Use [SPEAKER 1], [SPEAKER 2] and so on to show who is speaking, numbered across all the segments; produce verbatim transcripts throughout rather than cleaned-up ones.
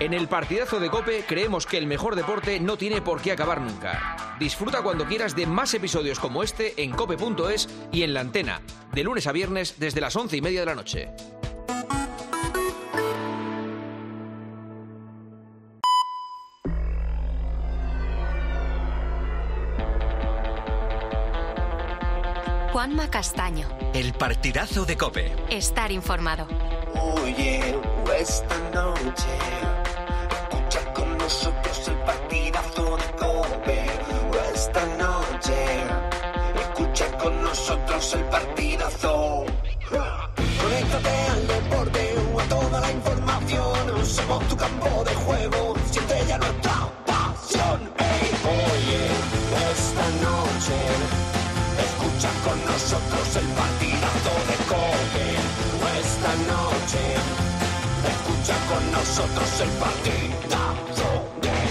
[SPEAKER 1] En el partidazo de COPE creemos que el mejor deporte no tiene por qué acabar nunca. Disfruta cuando quieras de más episodios como este en cope punto es y en la antena, de lunes a viernes desde las once y media de la noche.
[SPEAKER 2] Juanma Castaño.
[SPEAKER 3] El partidazo de COPE.
[SPEAKER 2] Estar informado.
[SPEAKER 4] Oye, esta noche escucha con nosotros el partidazo de COPE. Esta noche escucha con nosotros el partidazo. Conéctate al deporte o a toda la información. Somos tu campo de juego. Siente ya nuestra pasión. Hey, oye, esta noche escucha con nosotros el partidazo de COPE. Esta noche escucha con nosotros el partidazo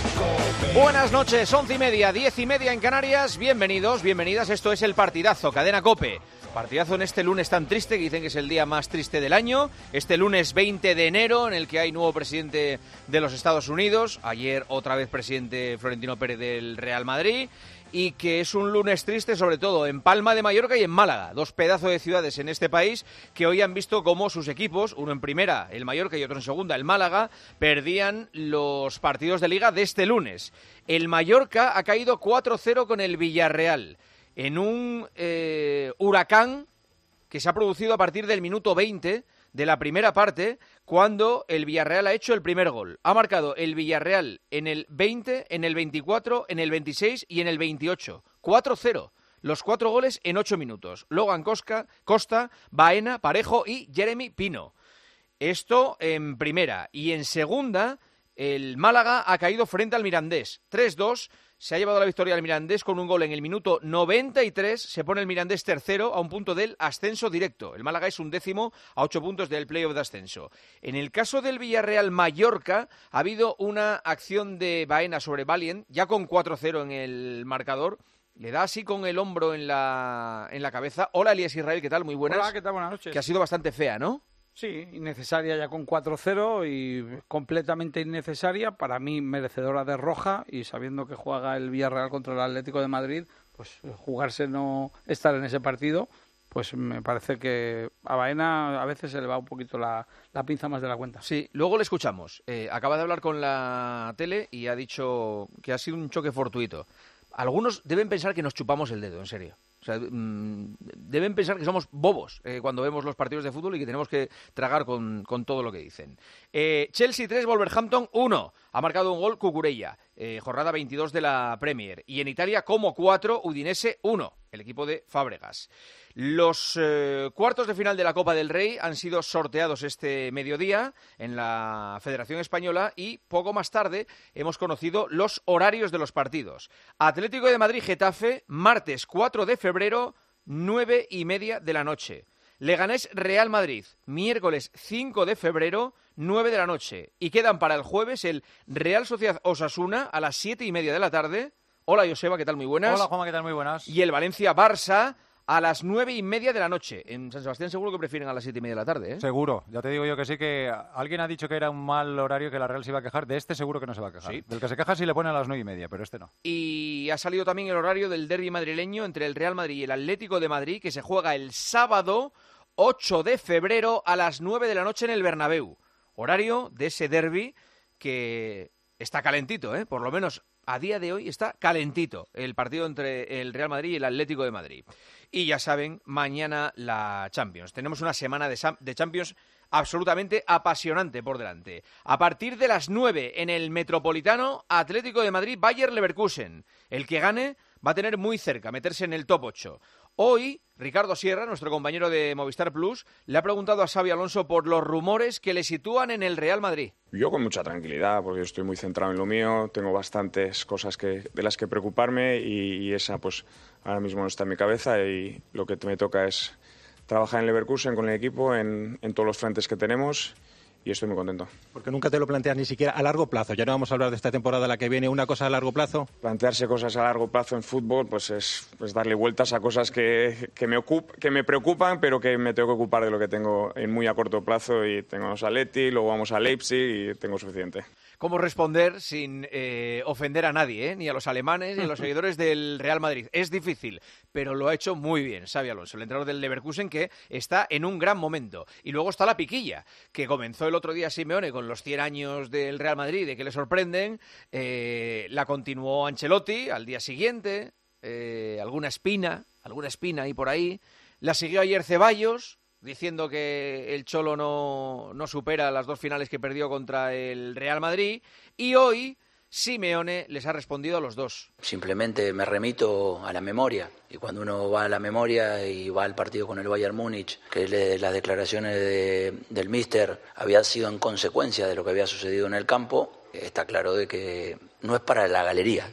[SPEAKER 4] de COPE.
[SPEAKER 1] Buenas noches, once y media, diez y media en Canarias. Bienvenidos, bienvenidas. Esto es el partidazo, cadena COPE. Partidazo en este lunes tan triste, que dicen que es el día más triste del año. Este lunes veinte de enero, en el que hay nuevo presidente de los Estados Unidos. Ayer otra vez presidente Florentino Pérez del Real Madrid. Y que es un lunes triste, sobre todo en Palma de Mallorca y en Málaga, dos pedazos de ciudades en este país que hoy han visto cómo sus equipos, uno en primera, el Mallorca, y otro en segunda, el Málaga, perdían los partidos de Liga de este lunes. El Mallorca ha caído cuatro cero con el Villarreal, en un eh, huracán que se ha producido a partir del minuto veinte de la primera parte, cuando el Villarreal ha hecho el primer gol. Ha marcado el Villarreal en el veinte, en el veinticuatro, en el veintiséis y en el veintiocho. cuatro cero. Los cuatro goles en ocho minutos. Logan Costa, Costa, Baena, Parejo y Jeremy Pino. Esto en primera. Y en segunda, el Málaga ha caído frente al Mirandés. tres dos. Se ha llevado la victoria al Mirandés con un gol en el minuto noventa y tres. Se pone el Mirandés tercero a un punto del ascenso directo. El Málaga es un décimo a ocho puntos del playoff de ascenso. En el caso del Villarreal Mallorca, ha habido una acción de Baena sobre Valiant, ya con cuatro cero en el marcador. Le da así con el hombro en la, en la cabeza. Hola, Elías Israel, ¿qué tal? Muy buenas.
[SPEAKER 5] Hola, ¿qué tal? Buenas noches.
[SPEAKER 1] Que ha sido bastante fea, ¿no?
[SPEAKER 5] Sí, innecesaria ya con cuatro cero y completamente innecesaria, para mí merecedora de roja, y sabiendo que juega el Villarreal contra el Atlético de Madrid, pues jugarse no estar en ese partido, pues me parece que a Baena a veces se le va un poquito la, la pinza más de la cuenta.
[SPEAKER 1] Sí, luego le escuchamos. Eh, acaba de hablar con la tele y ha dicho que ha sido un choque fortuito. Algunos deben pensar que nos chupamos el dedo, en serio. O sea, mmm, deben pensar que somos bobos eh, cuando vemos los partidos de fútbol y que tenemos que tragar con, con todo lo que dicen. Eh, Chelsea tres, Wolverhampton uno. Ha marcado un gol Cucurella, eh, jornada veintidós de la Premier. Y en Italia, como cuatro, Udinese uno, el equipo de Fábregas. Los eh, cuartos de final de la Copa del Rey han sido sorteados este mediodía en la Federación Española y poco más tarde hemos conocido los horarios de los partidos. Atlético de Madrid-Getafe, martes cuatro de febrero, nueve y media de la noche. Leganés-Real Madrid, miércoles cinco de febrero, nueve de la noche. Y quedan para el jueves el Real Sociedad-Osasuna a las siete y media de la tarde. Hola, Joseba, ¿qué tal? Muy buenas.
[SPEAKER 6] Hola, Juanma, ¿qué tal? Muy buenas.
[SPEAKER 1] Y el Valencia-Barça a las nueve y media de la noche. En San Sebastián seguro que prefieren a las siete y media de la tarde, ¿eh?
[SPEAKER 6] Seguro. Ya te digo yo que sí, que alguien ha dicho que era un mal horario, que la Real se iba a quejar. De este seguro que no se va a quejar.
[SPEAKER 1] Sí.
[SPEAKER 6] Del que se queja sí le pone a las nueve y media, pero este no.
[SPEAKER 1] Y ha salido también el horario del derbi madrileño entre el Real Madrid y el Atlético de Madrid, que se juega el sábado ocho de febrero a las nueve de la noche en el Bernabéu. Horario de ese derbi que está calentito, ¿eh? Por lo menos a día de hoy está calentito el partido entre el Real Madrid y el Atlético de Madrid. Y ya saben, mañana la Champions. Tenemos una semana de, de Champions absolutamente apasionante por delante. A partir de las nueve en el Metropolitano, Atlético de Madrid, Bayer Leverkusen. El que gane va a tener muy cerca meterse en el top ocho. Hoy, Ricardo Sierra, nuestro compañero de Movistar Plus, le ha preguntado a Xabi Alonso por los rumores que le sitúan en el Real Madrid.
[SPEAKER 7] Yo con mucha tranquilidad, porque estoy muy centrado en lo mío, tengo bastantes cosas que, de las que preocuparme y, y esa pues ahora mismo no está en mi cabeza, y lo que me toca es trabajar en Leverkusen con el equipo en, en todos los frentes que tenemos. Y estoy muy contento.
[SPEAKER 8] Porque nunca te lo planteas ni siquiera a largo plazo. Ya no vamos a hablar de esta temporada la que viene, una cosa a largo plazo.
[SPEAKER 7] Plantearse cosas a largo plazo en fútbol pues es pues darle vueltas a cosas que, que, me ocup, que me preocupan, pero que me tengo que ocupar de lo que tengo en muy a corto plazo. Y tengo a Atleti, luego vamos a Leipzig y tengo suficiente.
[SPEAKER 1] cómo responder sin eh, ofender a nadie, ¿eh? Ni a los alemanes ni a los seguidores del Real Madrid. Es difícil, pero lo ha hecho muy bien Xabi Alonso, el entrenador del Leverkusen, que está en un gran momento. Y luego está la piquilla, que comenzó el otro día Simeone con los cien años del Real Madrid, de que le sorprenden, eh, la continuó Ancelotti al día siguiente, eh, alguna espina, alguna espina ahí por ahí, la siguió ayer Ceballos, diciendo que el Cholo no, no supera las dos finales que perdió contra el Real Madrid, y hoy Simeone les ha respondido a los dos.
[SPEAKER 9] Simplemente me remito a la memoria, y cuando uno va a la memoria y va al partido con el Bayern Múnich, que le, las declaraciones de, del míster habían sido en consecuencia de lo que había sucedido en el campo, está claro de que no es para la galería.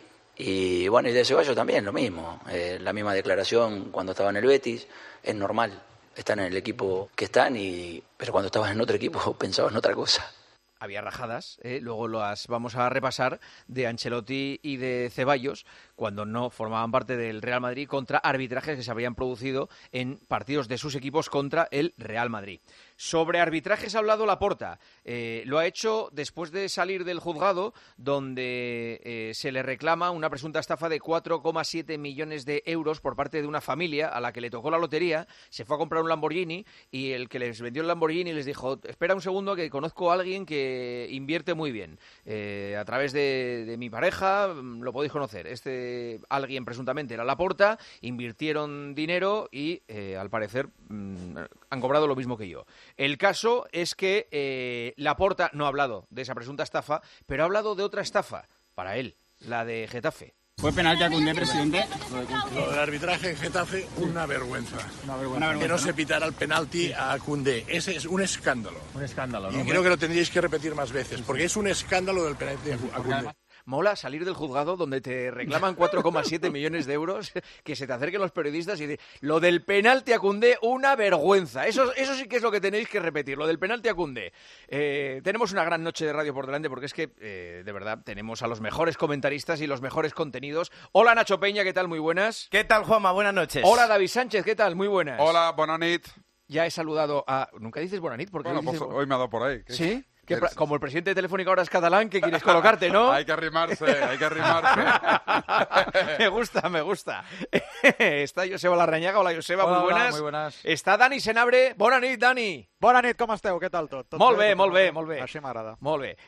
[SPEAKER 9] Y bueno, y de Ceballos también lo mismo, eh, la misma declaración cuando estaba en el Betis, es normal. Están en el equipo que están, y pero cuando estabas en otro equipo pensabas en otra cosa.
[SPEAKER 1] Había rajadas, ¿eh? Luego las vamos a repasar, de Ancelotti y de Ceballos, cuando no formaban parte del Real Madrid, contra arbitrajes que se habían producido en partidos de sus equipos contra el Real Madrid. Sobre arbitrajes ha hablado Laporta. Eh, lo ha hecho después de salir del juzgado, donde eh, se le reclama una presunta estafa de cuatro coma siete millones de euros por parte de una familia a la que le tocó la lotería. Se fue a comprar un Lamborghini y el que les vendió el Lamborghini les dijo: espera un segundo, que conozco a alguien que invierte muy bien. Eh, a través de, de mi pareja, lo podéis conocer. Este alguien presuntamente era Laporta, invirtieron dinero y eh, al parecer mmm, han cobrado lo mismo que yo. El caso es que eh, Laporta no ha hablado de esa presunta estafa, pero ha hablado de otra estafa para él, la de Getafe.
[SPEAKER 10] ¿Fue penalti a Koundé, presidente?
[SPEAKER 11] Lo del arbitraje en Getafe, una vergüenza. Una vergüenza. Que no se pitara el penalti a Koundé. Ese es un escándalo.
[SPEAKER 10] Un escándalo, ¿no?
[SPEAKER 11] Y creo que lo tendríais que repetir más veces, porque es un escándalo del penalti a Koundé.
[SPEAKER 1] Mola salir del juzgado donde te reclaman cuatro coma siete millones de euros, que se te acerquen los periodistas y dicen: lo del penalti a Koundé, una vergüenza. Eso, eso sí que es lo que tenéis que repetir, lo del penalti a Koundé. Eh, tenemos una gran noche de radio por delante, porque es que, eh, de verdad, tenemos a los mejores comentaristas y los mejores contenidos. Hola, Nacho Peña, ¿qué tal? Muy buenas.
[SPEAKER 12] ¿Qué tal, Juanma? Buenas noches.
[SPEAKER 1] Hola, David Sánchez, ¿qué tal? Muy buenas.
[SPEAKER 13] Hola, buena nit.
[SPEAKER 1] Ya he saludado a... ¿Nunca dices buena nit? Porque
[SPEAKER 13] bueno, pues
[SPEAKER 1] dices...
[SPEAKER 13] hoy me ha dado por ahí. ¿Qué?
[SPEAKER 1] ¿Sí? ¿Qué pra... Como el presidente de Telefónica ahora es catalán, ¿qué quieres colocarte, no?
[SPEAKER 13] Hay que arrimarse, hay que arrimarse.
[SPEAKER 1] Me gusta, me gusta. Está Joseba Larrañaga. Hola, Joseba,
[SPEAKER 6] hola,
[SPEAKER 1] muy buenas.
[SPEAKER 6] Hola, muy buenas.
[SPEAKER 1] Està Dani Senabre. Bona nit, Dani.
[SPEAKER 14] Bona nit, com esteu? Què tal tot? tot
[SPEAKER 1] molt
[SPEAKER 14] bé,
[SPEAKER 1] bé, molt bé, molt bé.
[SPEAKER 14] Així m'agrada.
[SPEAKER 1] Molt bé.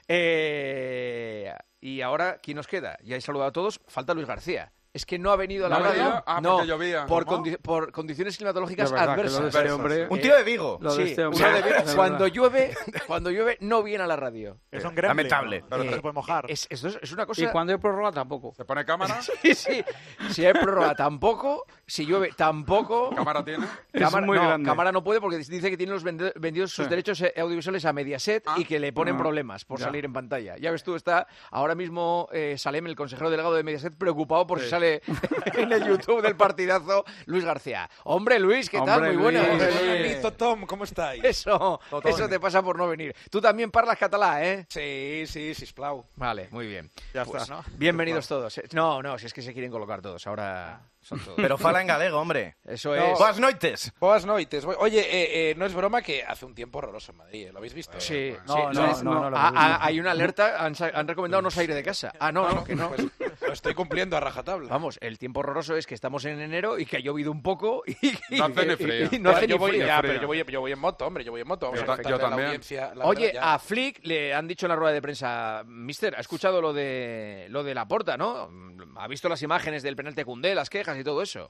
[SPEAKER 1] Eh... Y ahora, ¿quién nos queda? Ya he saludado a todos. Falta Luis García. Es que no ha venido a la
[SPEAKER 13] ¿No
[SPEAKER 1] radio.
[SPEAKER 13] venido? Ah,
[SPEAKER 1] no,
[SPEAKER 13] porque llovía.
[SPEAKER 1] por,
[SPEAKER 13] ¿Cómo?
[SPEAKER 1] condi por condiciones climatológicas
[SPEAKER 5] De verdad,
[SPEAKER 1] adversas.
[SPEAKER 5] que lo de este hombre-
[SPEAKER 12] Un tío de Vigo.
[SPEAKER 5] Lo de
[SPEAKER 1] Sí,
[SPEAKER 5] este
[SPEAKER 1] uno
[SPEAKER 5] hombre-
[SPEAKER 1] de Vigo.
[SPEAKER 5] de
[SPEAKER 1] Cuando
[SPEAKER 5] verdad.
[SPEAKER 1] llueve, cuando llueve no viene a la radio.
[SPEAKER 14] És un gremlin.
[SPEAKER 12] Lamentable.
[SPEAKER 14] No, no
[SPEAKER 1] Eh,
[SPEAKER 14] se puede mojar.
[SPEAKER 1] Es, es, es una cosa...
[SPEAKER 5] Y cuando hay prórroga tampoco.
[SPEAKER 13] ¿Se pone cámara?
[SPEAKER 1] Sí, sí. Si hay prórroga tampoco, si llueve tampoco.
[SPEAKER 13] ¿Cámara tiene?
[SPEAKER 1] Cámara,
[SPEAKER 5] Es muy
[SPEAKER 1] no,
[SPEAKER 5] grande.
[SPEAKER 1] cámara no puede porque dice que tiene los vende- vendidos sus
[SPEAKER 5] Sí.
[SPEAKER 1] derechos eh, audiovisuales a Mediaset
[SPEAKER 13] Ah.
[SPEAKER 1] y que le ponen
[SPEAKER 5] Ah.
[SPEAKER 1] problemas por
[SPEAKER 5] Ya.
[SPEAKER 1] salir en pantalla. Ya ves tú, está ahora mismo eh, Salem, el consejero delegado de Mediaset, preocupado por
[SPEAKER 13] Sí.
[SPEAKER 1] si sale en el YouTube del partidazo Luis García. Hombre, Luis, ¿qué tal?
[SPEAKER 5] Hombre,
[SPEAKER 1] Muy buenas.
[SPEAKER 5] Luis.
[SPEAKER 14] Bona nit, tothom, com estáis?
[SPEAKER 1] Eso,
[SPEAKER 6] Totón.
[SPEAKER 1] eso te pasa por no venir. Tú también parlas catalá, ¿eh?
[SPEAKER 14] Sí, sí, sisplau.
[SPEAKER 1] Vale, muy bien.
[SPEAKER 14] Ya
[SPEAKER 1] Pues,
[SPEAKER 14] está, ¿no?
[SPEAKER 1] bienvenidos todos. eh. No, no, si es que se quieren colocar todos. Ahora son todos.
[SPEAKER 12] Pero fala en galego, hombre.
[SPEAKER 1] Eso
[SPEAKER 14] No.
[SPEAKER 1] es.
[SPEAKER 12] Buenas noites.
[SPEAKER 14] Boas noites. Oye, eh, eh, no es broma que hace un tiempo horroroso en Madrid, ¿eh? ¿Lo habéis visto?
[SPEAKER 1] Sí,
[SPEAKER 6] No,
[SPEAKER 1] sí,
[SPEAKER 6] no,
[SPEAKER 1] sí.
[SPEAKER 6] no, no lo
[SPEAKER 1] Ah,
[SPEAKER 6] hemos
[SPEAKER 1] ah,
[SPEAKER 6] visto.
[SPEAKER 1] hay una alerta, han, sa- han recomendado no salir de casa. Ah, no, no, que no.
[SPEAKER 14] Pues lo estoy cumpliendo a rajatabla.
[SPEAKER 1] Vamos, el tiempo horroroso es que estamos en enero y que ha llovido un poco y, y-
[SPEAKER 13] No hace ni frío.
[SPEAKER 1] y no hace
[SPEAKER 14] yo
[SPEAKER 1] ni
[SPEAKER 14] voy,
[SPEAKER 1] frío.
[SPEAKER 14] ya,
[SPEAKER 13] frío.
[SPEAKER 14] pero yo voy, yo voy en moto, hombre, yo voy en moto. Vamos
[SPEAKER 13] Yo
[SPEAKER 14] a
[SPEAKER 13] ta-
[SPEAKER 14] contarle
[SPEAKER 13] yo
[SPEAKER 14] a la
[SPEAKER 13] también.
[SPEAKER 14] audiencia la
[SPEAKER 1] Oye,
[SPEAKER 14] verdad, ya.
[SPEAKER 1] a Flick le han dicho en la rueda de prensa, mister, ha escuchado lo de lo de Laporta, ¿no? Ha visto las imágenes del penalti a Koundé, las quejas y todo eso.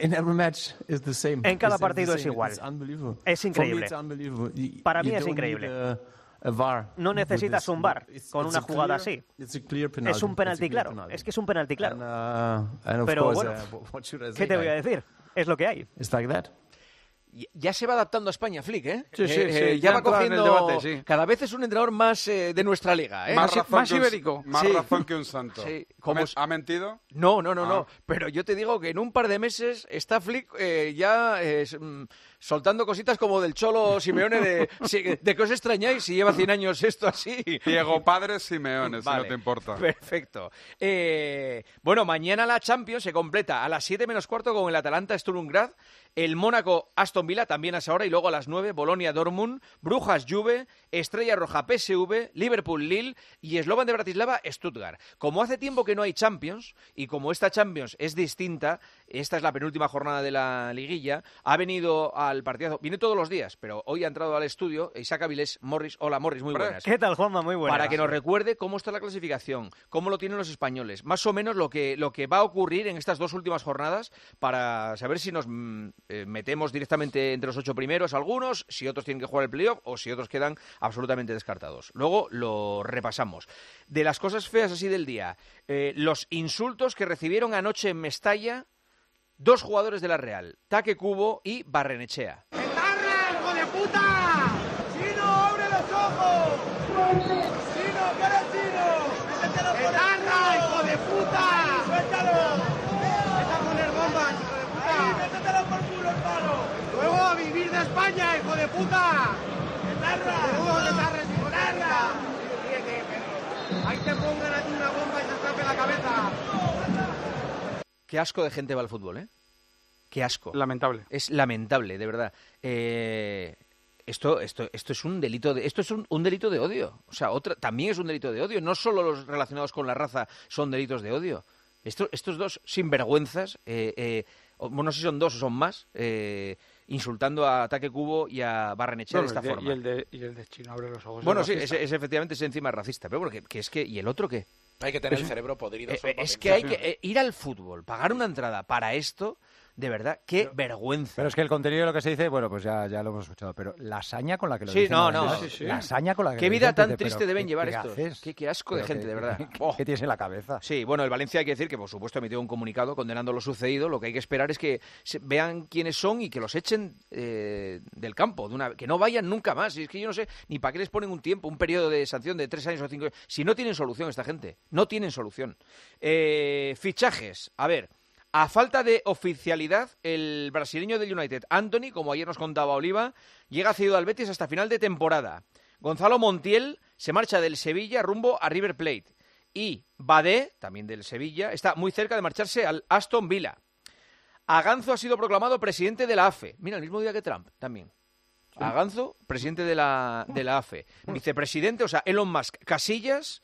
[SPEAKER 15] En cada partido es igual. Es increíble. Para mí es increíble. No necesitas un V A R con una jugada así. Es un penalti claro. Es que es un penalti claro. Pero bueno, ¿qué te voy a decir? Es lo que hay.
[SPEAKER 1] Y- Ya se va adaptando a España, Flick, ¿eh?
[SPEAKER 5] Sí, sí,
[SPEAKER 1] Eh,
[SPEAKER 5] sí,
[SPEAKER 1] eh,
[SPEAKER 5] ya
[SPEAKER 1] ya va
[SPEAKER 5] ha entrado en el
[SPEAKER 1] cogiendo...
[SPEAKER 5] debate, sí.
[SPEAKER 1] Cada vez es un entrenador más eh, de nuestra liga, ¿eh?
[SPEAKER 13] Más,
[SPEAKER 5] Más-
[SPEAKER 13] razón
[SPEAKER 5] más
[SPEAKER 13] que un-
[SPEAKER 5] ibérico.
[SPEAKER 13] más
[SPEAKER 1] Sí.
[SPEAKER 13] razón que un santo.
[SPEAKER 1] Sí,
[SPEAKER 13] ¿Ha,
[SPEAKER 1] como
[SPEAKER 13] men-
[SPEAKER 1] es-
[SPEAKER 13] ¿Ha mentido?
[SPEAKER 1] No, no, no,
[SPEAKER 13] Ah.
[SPEAKER 1] no. Pero yo te digo que en un par de meses está Flick eh, ya eh, s- mm, soltando cositas como del Cholo Simeone de, si- de que os extrañáis si lleva cien años esto así.
[SPEAKER 13] Diego Padre Simeone, si
[SPEAKER 1] Vale,
[SPEAKER 13] no te importa.
[SPEAKER 1] Perfecto. Eh, bueno, mañana la Champions se completa a las siete menos cuarto con el Atalanta Sturm Graz, el Mónaco Aston Aston Villa, también a esa hora, y luego a las nueve, Bolonia Dortmund, Brujas Juve, Estrella Roja P S V, Liverpool Lille y Slovan de Bratislava Stuttgart. Como hace tiempo que no hay Champions, y como esta Champions es distinta, esta es la penúltima jornada de la liguilla, ha venido al partidazo, viene todos los días, pero hoy ha entrado al estudio Isaac Avilés. Morris, hola Morris, muy buenas.
[SPEAKER 15] ¿Qué tal, Juanma? Muy buenas.
[SPEAKER 1] Para que nos recuerde cómo está la clasificación, cómo lo tienen los españoles, más o menos lo que, lo que va a ocurrir en estas dos últimas jornadas, para saber si nos mm, eh, metemos directamente entre los ocho primeros algunos, si otros tienen que jugar el playoff o si otros quedan absolutamente descartados. Luego lo repasamos. De las cosas feas así del día, eh, los insultos que recibieron anoche en Mestalla dos jugadores de la Real, Taque Cubo y Barrenechea.
[SPEAKER 16] ¡Hijo de puta! ¡Chino, abre los ojos! ¡Chino, que eres chino! ¡Métetelo por el culo! ¡Hijo de puta! ¡Suéltalo! ¡Vete a poner bombas, hijo de puta! ¡Ahí, métetelo por culo, hermano! ¡Luego a vivir de España, hijo de puta! ¡Etarra! ¡Luego de tarres, hijo de puta! ¡Ahí te pongan a ti una bomba y te tape la cabeza!
[SPEAKER 1] Qué asco de gente va al fútbol, ¿eh? Qué asco.
[SPEAKER 5] Lamentable.
[SPEAKER 1] Es lamentable, de verdad. Eh, esto, esto, esto es un delito de, esto es un, un delito de odio. O sea, otra, también es un delito de odio. No solo los relacionados con la raza son delitos de odio. Esto, estos dos sinvergüenzas, eh, eh, bueno, no sé si son dos o son más, eh, insultando a Taque Cubo y a Barrenechea
[SPEAKER 5] No,
[SPEAKER 1] de esta
[SPEAKER 5] de,
[SPEAKER 1] forma.
[SPEAKER 5] Y el de, y el de Chino abre los ojos.
[SPEAKER 1] Bueno,
[SPEAKER 5] es
[SPEAKER 1] sí,
[SPEAKER 5] racista.
[SPEAKER 1] es, es efectivamente es encima racista, pero bueno, que, que es que ¿y el otro qué?
[SPEAKER 14] Hay que tener
[SPEAKER 1] Es-
[SPEAKER 14] el cerebro podrido.
[SPEAKER 1] Eh,
[SPEAKER 14] solo
[SPEAKER 1] eh,
[SPEAKER 14] para
[SPEAKER 1] es que hay
[SPEAKER 14] pensar.
[SPEAKER 1] que eh, ir al fútbol, pagar una entrada para esto, de verdad, qué vergüenza.
[SPEAKER 6] Pero es que el contenido de lo que se dice, bueno, pues ya, ya lo hemos escuchado, pero la hazaña con la que lo
[SPEAKER 1] Sí,
[SPEAKER 6] dicen,
[SPEAKER 1] no,
[SPEAKER 6] además,
[SPEAKER 1] no. Sí, sí.
[SPEAKER 6] La hazaña con la que
[SPEAKER 1] Qué
[SPEAKER 6] lo
[SPEAKER 1] vida
[SPEAKER 6] dicen,
[SPEAKER 1] tan
[SPEAKER 6] pero
[SPEAKER 1] triste
[SPEAKER 6] ¿qué-
[SPEAKER 1] deben llevar
[SPEAKER 6] qué
[SPEAKER 1] estos.
[SPEAKER 6] haces?
[SPEAKER 1] Qué, qué asco de
[SPEAKER 6] Pero
[SPEAKER 1] gente,
[SPEAKER 6] qué-
[SPEAKER 1] de verdad.
[SPEAKER 6] qué-
[SPEAKER 1] Oh.
[SPEAKER 6] ¿Qué tienes en la cabeza?
[SPEAKER 1] Sí, bueno, el Valencia hay que decir que, por supuesto, ha emitido un comunicado condenando lo sucedido. Lo que hay que esperar es que se- vean quiénes son y que los echen eh, del campo, de una, que no vayan nunca más. Y es que yo no sé ni para qué les ponen un tiempo, un periodo de sanción de tres años o cinco años, si no tienen solución esta gente. No tienen solución. Eh, fichajes. A ver, a falta de oficialidad, el brasileño del United, Anthony, como ayer nos contaba Oliva, llega cedido al Betis hasta final de temporada. Gonzalo Montiel se marcha del Sevilla rumbo a River Plate. Y Badé, también del Sevilla, está muy cerca de marcharse al Aston Villa. Aganzo ha sido proclamado presidente de la A F E. Mira, el mismo día que Trump, también. Aganzo, presidente de la, de la A F E. Vicepresidente, o sea, Elon Musk, Casillas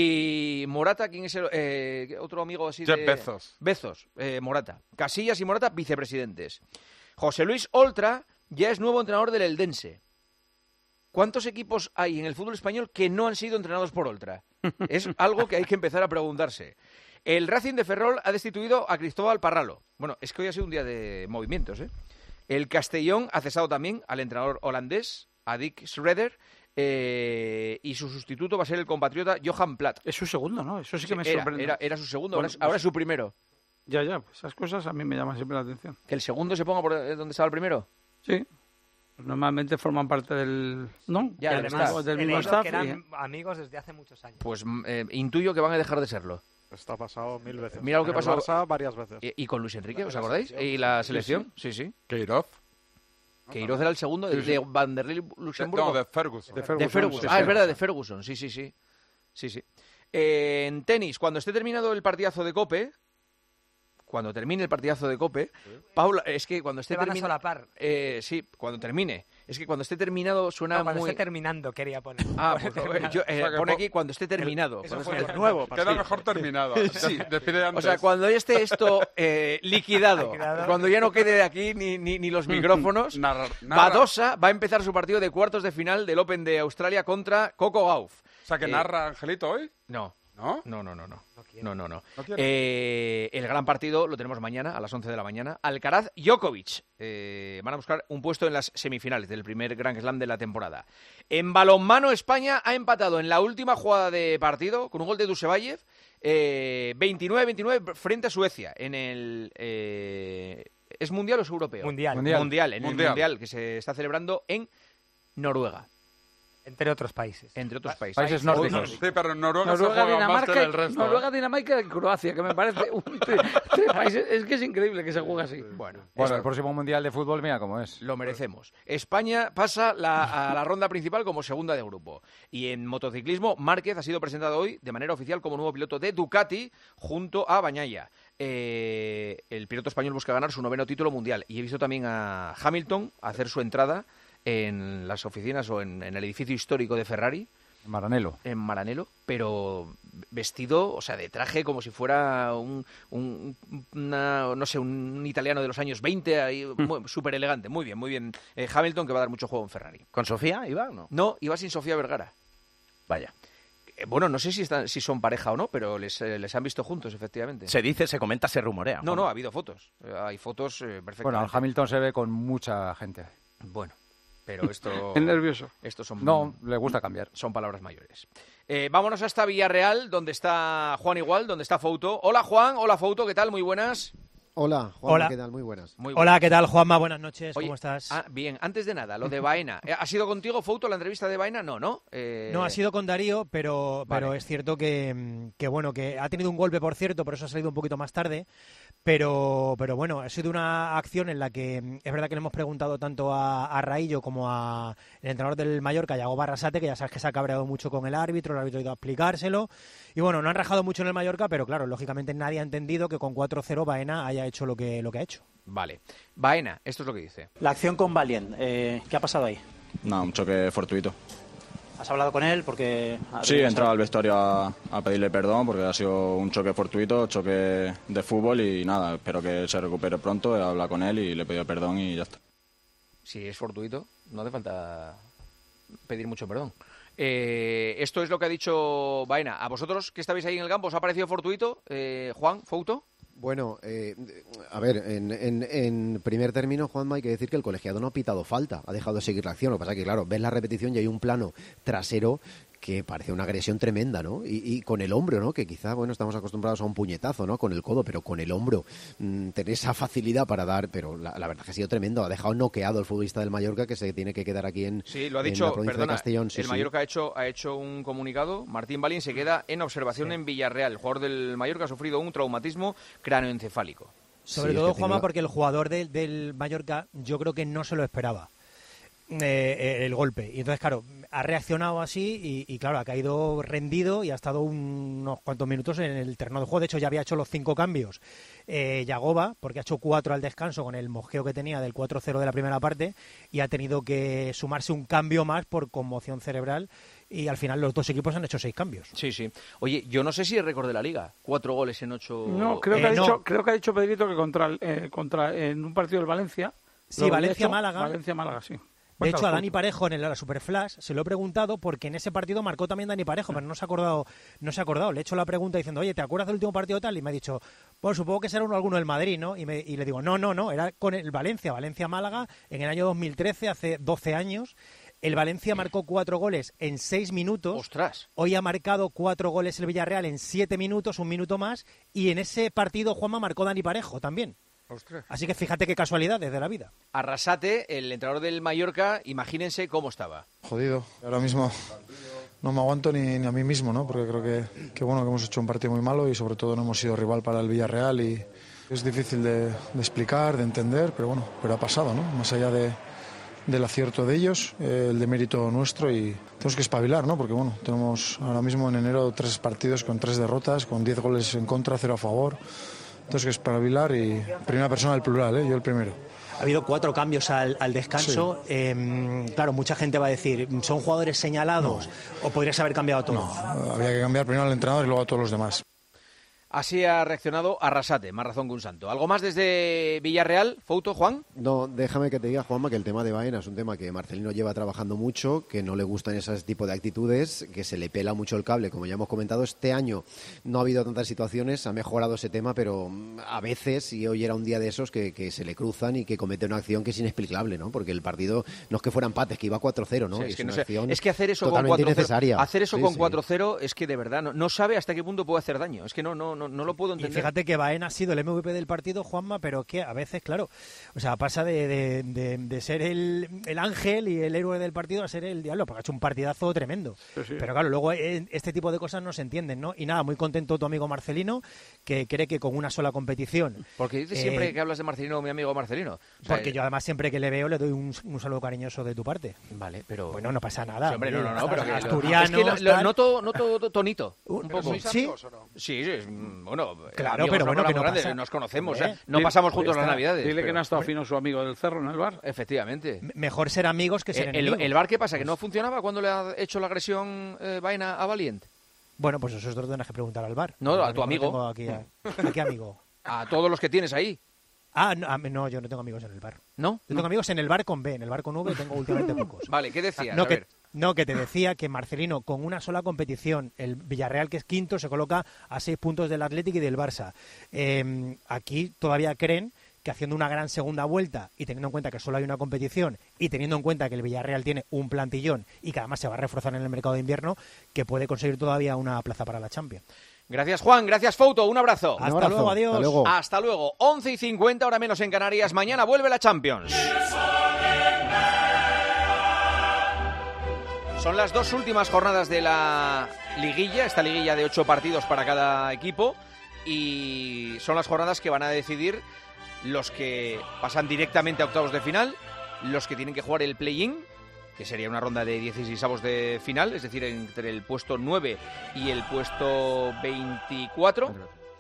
[SPEAKER 1] y Morata, ¿quién es el eh, otro amigo así de...?
[SPEAKER 13] Jeff Bezos.
[SPEAKER 1] Bezos, eh, Morata. Casillas y Morata, vicepresidentes. José Luis Oltra ya es nuevo entrenador del Eldense. ¿Cuántos equipos hay en el fútbol español que no han sido entrenados por Oltra? Es algo que hay que empezar a preguntarse. El Racing de Ferrol ha destituido a Cristóbal Parralo. Bueno, es que hoy ha sido un día de movimientos, ¿eh? El Castellón ha cesado también al entrenador holandés, a Dick Schroeder, eh, y su sustituto va a ser el compatriota Johan Platt.
[SPEAKER 5] Es su segundo, ¿no? Eso sí que me
[SPEAKER 1] era,
[SPEAKER 5] sorprende.
[SPEAKER 1] Era, era su segundo,
[SPEAKER 5] Bueno,
[SPEAKER 1] ahora, es- ahora es su primero.
[SPEAKER 5] Ya, ya, pues esas cosas a mí me llaman siempre la atención.
[SPEAKER 1] ¿Que el segundo se ponga por eh, donde estaba el primero?
[SPEAKER 5] Sí. Normalmente forman parte del... ¿No?
[SPEAKER 1] Ya,
[SPEAKER 17] y
[SPEAKER 1] del
[SPEAKER 17] además,
[SPEAKER 1] staff.
[SPEAKER 5] del
[SPEAKER 17] he
[SPEAKER 5] mismo
[SPEAKER 17] leído
[SPEAKER 5] staff.
[SPEAKER 17] que
[SPEAKER 5] y-
[SPEAKER 17] eran amigos desde hace muchos años.
[SPEAKER 1] Pues mm, eh, intuyo que van a dejar de serlo.
[SPEAKER 18] Está pasado mil veces.
[SPEAKER 1] Mira lo que
[SPEAKER 18] En el
[SPEAKER 1] pasó
[SPEAKER 18] Barça varias veces.
[SPEAKER 1] Y, y con Luis Enrique, ¿os
[SPEAKER 18] La
[SPEAKER 1] acordáis?
[SPEAKER 18] selección.
[SPEAKER 1] Y la
[SPEAKER 18] Sí,
[SPEAKER 1] selección, sí, sí.
[SPEAKER 13] Queiroz.
[SPEAKER 1] Queiroz era el segundo,
[SPEAKER 13] Sí,
[SPEAKER 1] de,
[SPEAKER 13] sí.
[SPEAKER 1] de Van der Leyen Luxemburgo.
[SPEAKER 13] No, de Ferguson.
[SPEAKER 5] De
[SPEAKER 1] De
[SPEAKER 5] Ferguson,
[SPEAKER 1] Ferguson.
[SPEAKER 5] sí,
[SPEAKER 1] Ah,
[SPEAKER 5] sí.
[SPEAKER 1] es verdad, de Ferguson, sí, sí, sí. Sí, sí. Eh, en tenis, cuando esté terminado el partidazo de COPE, cuando termine el partidazo de COPE, Paula, es que cuando esté
[SPEAKER 17] Te van a
[SPEAKER 1] terminado...
[SPEAKER 17] solapar.
[SPEAKER 1] Eh, sí, cuando termine. Es que cuando esté terminado suena
[SPEAKER 17] No, cuando
[SPEAKER 1] muy...
[SPEAKER 17] esté terminando, quería poner.
[SPEAKER 1] Ah,
[SPEAKER 17] Cuando
[SPEAKER 1] pues,
[SPEAKER 17] terminado.
[SPEAKER 1] yo, eh,
[SPEAKER 13] O sea, que
[SPEAKER 1] pone
[SPEAKER 13] po-
[SPEAKER 1] aquí cuando esté terminado.
[SPEAKER 17] Eso
[SPEAKER 1] Cuando
[SPEAKER 17] fue
[SPEAKER 1] esté-
[SPEAKER 17] el
[SPEAKER 18] nuevo.
[SPEAKER 13] Queda mejor terminado.
[SPEAKER 1] Sí.
[SPEAKER 13] Despide antes.
[SPEAKER 1] O sea, cuando ya esté esto eh, liquidado,
[SPEAKER 17] Liquidado.
[SPEAKER 1] cuando ya no quede aquí ni, ni, ni los micrófonos,
[SPEAKER 13] Narra- narra-
[SPEAKER 1] Badosa va a empezar su partido de cuartos de final del Open de Australia contra Coco Gauff.
[SPEAKER 13] O sea, que
[SPEAKER 1] Eh,
[SPEAKER 13] narra Angelito hoy.
[SPEAKER 1] No,
[SPEAKER 13] ¿No?
[SPEAKER 1] no, no, no, no.
[SPEAKER 17] No quiere.
[SPEAKER 1] No, no, no.
[SPEAKER 13] ¿No quiere?
[SPEAKER 1] Eh, el gran partido lo tenemos mañana a las once de la mañana. Alcaraz Djokovic eh, van a buscar un puesto en las semifinales del primer Grand Slam de la temporada. En balonmano, España ha empatado en la última jugada de partido con un gol de Dusevayev, eh, veintinueve veintinueve frente a Suecia en el... eh, ¿Es mundial o es europeo?
[SPEAKER 17] Mundial.
[SPEAKER 1] Mundial,
[SPEAKER 6] Mundial.
[SPEAKER 1] en
[SPEAKER 13] Mundial.
[SPEAKER 1] el mundial que se está celebrando en Noruega,
[SPEAKER 17] Entre otros países.
[SPEAKER 1] entre otros países.
[SPEAKER 6] Países nórdicos.
[SPEAKER 13] Sí, pero en Noruega,
[SPEAKER 5] Noruega,
[SPEAKER 13] se juega más que en
[SPEAKER 5] Dinamarca,
[SPEAKER 13] el resto.
[SPEAKER 5] Noruega,
[SPEAKER 13] ¿eh?
[SPEAKER 5] Dinamarca y Croacia, que me parece un tre- tres países. Es que es increíble que se juegue así.
[SPEAKER 1] Bueno,
[SPEAKER 6] Bueno,
[SPEAKER 1] eso-
[SPEAKER 6] el próximo Mundial de Fútbol, mira cómo es.
[SPEAKER 1] Lo merecemos. España pasa la- a la ronda principal como segunda de grupo. Y en motociclismo, Márquez ha sido presentado hoy de manera oficial como nuevo piloto de Ducati junto a Bañaya. eh, el piloto español busca ganar su noveno título mundial. Y he visto también a Hamilton hacer su entrada en las oficinas o en, en el edificio histórico de Ferrari.
[SPEAKER 6] En Maranello.
[SPEAKER 1] En Maranello, pero vestido, o sea, de traje como si fuera un, un una, no sé, un italiano de los años veinte, ahí, súper elegante. Muy bien, muy bien. Eh, Hamilton, que va a dar mucho juego en Ferrari.
[SPEAKER 14] ¿Con Sofía iba o no?
[SPEAKER 1] No, iba sin Sofía Vergara.
[SPEAKER 14] Vaya.
[SPEAKER 1] Eh, bueno, no sé si están, si son pareja o no, pero les, eh, les han visto juntos, efectivamente.
[SPEAKER 14] Se dice, se comenta, se rumorea.
[SPEAKER 1] No, no, ha habido fotos. Eh, hay fotos eh, perfectamente.
[SPEAKER 6] Bueno, al Hamilton se ve con mucha gente.
[SPEAKER 1] Bueno. Pero esto...
[SPEAKER 5] ¿Es nervioso?
[SPEAKER 1] Estos son,
[SPEAKER 6] no, le gusta cambiar.
[SPEAKER 1] Son palabras mayores. Eh, vámonos hasta Villarreal, donde está Juan Igual, donde está Fouto. Hola, Juan. Hola, Fouto. ¿Qué tal? Muy buenas.
[SPEAKER 18] Hola, Juan.
[SPEAKER 19] Hola.
[SPEAKER 18] ¿Qué tal? Muy buenas.
[SPEAKER 19] Muy buenas. Hola, ¿qué tal, Juanma? Buenas noches.
[SPEAKER 1] Oye,
[SPEAKER 19] ¿cómo estás?
[SPEAKER 1] Ah, bien. Antes de nada, lo de Baena. ¿Ha sido contigo, Fouto, la entrevista de Baena? No, ¿no? Eh...
[SPEAKER 19] No, ha sido con Darío, pero,
[SPEAKER 1] Vale.
[SPEAKER 19] pero es cierto que, que, bueno, que ha tenido un golpe, por cierto, por eso ha salido un poquito más tarde. Pero, pero bueno, ha sido una acción en la que es verdad que le hemos preguntado tanto a, a Raillo como a el entrenador del Mallorca, Yagoba Arrasate, que ya sabes que se ha cabreado mucho con el árbitro, el árbitro ha ido a explicárselo. Y bueno, no han rajado mucho en el Mallorca, pero claro, lógicamente nadie ha entendido que con cuatro cero Baena haya hecho lo que, lo que ha hecho.
[SPEAKER 1] Vale. Baena, esto es lo que dice.
[SPEAKER 20] La acción con Valient, eh, ¿qué ha pasado ahí?
[SPEAKER 21] No, un choque fortuito.
[SPEAKER 20] ¿Has hablado con él? Porque
[SPEAKER 21] Sí, he entrado al vestuario a, a pedirle perdón porque ha sido un choque fortuito, choque de fútbol y nada, espero que se recupere pronto, he hablado con él y le he pedido perdón y ya está.
[SPEAKER 1] Si es fortuito, no hace falta pedir mucho perdón. Eh, esto es lo que ha dicho Baena. ¿A vosotros que estabais ahí en el campo os ha parecido fortuito, eh, Juan, Fouto?
[SPEAKER 18] Bueno, eh, a ver, en, en, en primer término, Juanma, hay que decir que el colegiado no ha pitado falta, ha dejado de seguir la acción. Lo que pasa es que, claro, ves la repetición y hay un plano trasero que parece una agresión tremenda, ¿no? Y, y con el hombro, ¿no? Que quizá, bueno, estamos acostumbrados a un puñetazo, ¿no? Con el codo, pero con el hombro mmm, tener esa facilidad para dar, pero la, la verdad que ha sido tremendo. Ha dejado noqueado el futbolista del Mallorca que se tiene que quedar aquí en,
[SPEAKER 1] sí, lo ha
[SPEAKER 18] en
[SPEAKER 1] dicho,
[SPEAKER 18] la provincia
[SPEAKER 1] perdona,
[SPEAKER 18] de Castellón. Sí,
[SPEAKER 1] el
[SPEAKER 18] sí.
[SPEAKER 1] Mallorca ha hecho, ha hecho un comunicado. Martín Balín se queda en observación sí. en Villarreal. El jugador del Mallorca ha sufrido un traumatismo cráneoencefálico.
[SPEAKER 19] Sobre
[SPEAKER 18] sí,
[SPEAKER 19] todo,
[SPEAKER 18] es que
[SPEAKER 19] Juanma,
[SPEAKER 18] tengo...
[SPEAKER 19] porque el jugador de, del Mallorca yo creo que no se lo esperaba. Eh, el golpe. Y entonces, claro, ha reaccionado así y, y, claro, ha caído rendido y ha estado un, unos cuantos minutos en el terreno de juego. De hecho, ya había hecho los cinco cambios eh, Yagoba, porque ha hecho cuatro al descanso con el mosqueo que tenía del cuatro cero de la primera parte y ha tenido que sumarse un cambio más por conmoción cerebral y al final los dos equipos han hecho seis cambios.
[SPEAKER 1] Sí, sí. Oye, yo no sé si es récord de la Liga. Cuatro goles en ocho...
[SPEAKER 5] No, creo que,
[SPEAKER 19] eh,
[SPEAKER 5] ha,
[SPEAKER 19] no.
[SPEAKER 5] dicho, creo que ha dicho Pedrito que contra, eh, contra en un partido del Valencia...
[SPEAKER 19] Sí, Valencia-Málaga.
[SPEAKER 5] Valencia-Málaga, sí.
[SPEAKER 19] De hecho, a Dani Parejo en el, la Superflash se lo he preguntado porque en ese partido marcó también Dani Parejo, pero no se ha acordado, no se ha acordado. Le he hecho la pregunta diciendo, oye, ¿te acuerdas del último partido tal? Y me ha dicho, bueno, supongo que será uno alguno del Madrid, ¿no? Y, me, y le digo, no, no, no, era con el Valencia, Valencia-Málaga, en el año dos mil trece, hace doce años. El Valencia marcó cuatro goles en seis minutos.
[SPEAKER 1] ¡Ostras!
[SPEAKER 19] Hoy ha marcado cuatro goles el Villarreal en siete minutos, un minuto más. Y en ese partido Juanma marcó Dani Parejo también.
[SPEAKER 1] Ostras.
[SPEAKER 19] Así que fíjate qué casualidades de la vida.
[SPEAKER 1] Arrasate, el entrenador del Mallorca, imagínense cómo estaba.
[SPEAKER 22] Jodido. Ahora mismo no me aguanto ni, ni a mí mismo, ¿no? Porque creo que, que, bueno, que hemos hecho un partido muy malo y sobre todo no hemos sido rival para el Villarreal y es difícil de, de explicar, de entender, pero bueno, pero ha pasado, ¿no? Más allá de, del acierto de ellos, eh, el de mérito nuestro y tenemos que espabilar, ¿no? Porque bueno, tenemos ahora mismo en enero tres partidos con tres derrotas, con diez goles en contra, cero a favor. Entonces que espabilar y primera persona del plural, ¿eh? Yo el primero.
[SPEAKER 19] Ha habido cuatro cambios al, al descanso.
[SPEAKER 22] Sí.
[SPEAKER 19] Eh, claro, mucha gente va a decir, ¿son jugadores señalados no. o podrías haber cambiado a todos?
[SPEAKER 22] No, habría que cambiar primero al entrenador y luego a todos los demás.
[SPEAKER 1] Así ha reaccionado Arrasate, más razón que un santo. ¿Algo más desde Villarreal, Fouto, Juan?
[SPEAKER 18] No, déjame que te diga, Juanma, que el tema de Baena es un tema que Marcelino lleva trabajando mucho, que no le gustan ese tipo de actitudes, que se le pela mucho el cable, como ya hemos comentado. Este año no ha habido tantas situaciones, ha mejorado ese tema, pero a veces, y hoy era un día de esos, que, que se le cruzan y que comete una acción que es inexplicable, ¿no? Porque el partido no es que fuera empate, es que iba cuatro cero, ¿no?
[SPEAKER 1] Sí,
[SPEAKER 18] es,
[SPEAKER 1] es, que
[SPEAKER 18] una
[SPEAKER 1] no sé,
[SPEAKER 18] acción
[SPEAKER 1] es que hacer eso
[SPEAKER 18] totalmente
[SPEAKER 1] con cuatro cero,
[SPEAKER 18] innecesaria.
[SPEAKER 1] Hacer eso
[SPEAKER 18] sí,
[SPEAKER 1] con
[SPEAKER 18] sí.
[SPEAKER 1] cuatro cero es que de verdad no, no sabe hasta qué punto puede hacer daño. Es que no, no, no, no lo puedo entender.
[SPEAKER 19] Y fíjate que Baena ha sido el M V P del partido, Juanma, pero que a veces, claro, o sea, pasa de, de, de, de ser el, el ángel y el héroe del partido a ser el diablo, porque ha hecho un partidazo tremendo. Sí, sí. Pero claro, luego este tipo de cosas no se entienden, ¿no? Y nada, muy contento tu amigo Marcelino, que cree que con una sola competición...
[SPEAKER 1] Porque dices
[SPEAKER 19] eh,
[SPEAKER 1] siempre que hablas de Marcelino, mi amigo Marcelino. O sea,
[SPEAKER 19] porque
[SPEAKER 1] eh...
[SPEAKER 19] yo además siempre que le veo le doy un, un saludo cariñoso de tu parte.
[SPEAKER 1] Vale, pero...
[SPEAKER 19] Bueno, no pasa nada.
[SPEAKER 1] Sí, hombre, no, no, no, pero que
[SPEAKER 19] asturiano,
[SPEAKER 1] es que lo, lo noto, noto tonito. Un poco.
[SPEAKER 19] ¿Sí?
[SPEAKER 1] ¿o no? Sí, sí, mm, bueno,
[SPEAKER 19] claro,
[SPEAKER 1] amigos
[SPEAKER 19] pero bueno, que no
[SPEAKER 1] grandes,
[SPEAKER 19] pasa.
[SPEAKER 1] nos conocemos,
[SPEAKER 19] Hombre,
[SPEAKER 1] o sea, no
[SPEAKER 5] dile-
[SPEAKER 1] pasamos juntos
[SPEAKER 5] está-
[SPEAKER 1] las Navidades.
[SPEAKER 5] Dile que
[SPEAKER 1] pero-
[SPEAKER 5] no ha estado fino su amigo del Cerro en el bar.
[SPEAKER 1] Efectivamente.
[SPEAKER 19] Mejor ser amigos que ser
[SPEAKER 1] el,
[SPEAKER 19] enemigos.
[SPEAKER 1] el bar, ¿qué pasa? ¿Que no funcionaba cuando le ha hecho la agresión eh, vaina a Valiente?
[SPEAKER 19] Bueno, pues eso lo tendrás que preguntar al bar.
[SPEAKER 1] No,
[SPEAKER 19] Yo
[SPEAKER 1] a tu amigo.
[SPEAKER 19] tengo Aquí a, ¿a qué amigo?
[SPEAKER 1] A todos los que tienes ahí.
[SPEAKER 19] Ah, no, a mí- no, yo no tengo amigos en el bar.
[SPEAKER 1] ¿No?
[SPEAKER 19] Yo tengo amigos en el bar con B, en el bar con V tengo últimamente pocos.
[SPEAKER 1] Vale, ¿qué decías?
[SPEAKER 19] No
[SPEAKER 1] A
[SPEAKER 19] que,
[SPEAKER 1] ver.
[SPEAKER 19] no, que te decía que Marcelino, con una sola competición, el Villarreal, que es quinto, se coloca a seis puntos del Atlético y del Barça. Eh, aquí todavía creen que haciendo una gran segunda vuelta y teniendo en cuenta que solo hay una competición y teniendo en cuenta que el Villarreal tiene un plantillón y que además se va a reforzar en el mercado de invierno, que puede conseguir todavía una plaza para la Champions.
[SPEAKER 1] Gracias, Juan. Gracias, Fouto. Un abrazo.
[SPEAKER 19] Hasta Un abrazo. luego, adiós.
[SPEAKER 18] Hasta luego.
[SPEAKER 1] Hasta luego. once y cincuenta, ahora menos en Canarias. Mañana vuelve la Champions. Son las dos últimas jornadas de la liguilla, esta liguilla de ocho partidos para cada equipo, y son las jornadas que van a decidir los que pasan directamente a octavos de final, los que tienen que jugar el play-in, que sería una ronda de dieciseisavos de final, es decir, entre el puesto nueve y el puesto veinticuatro,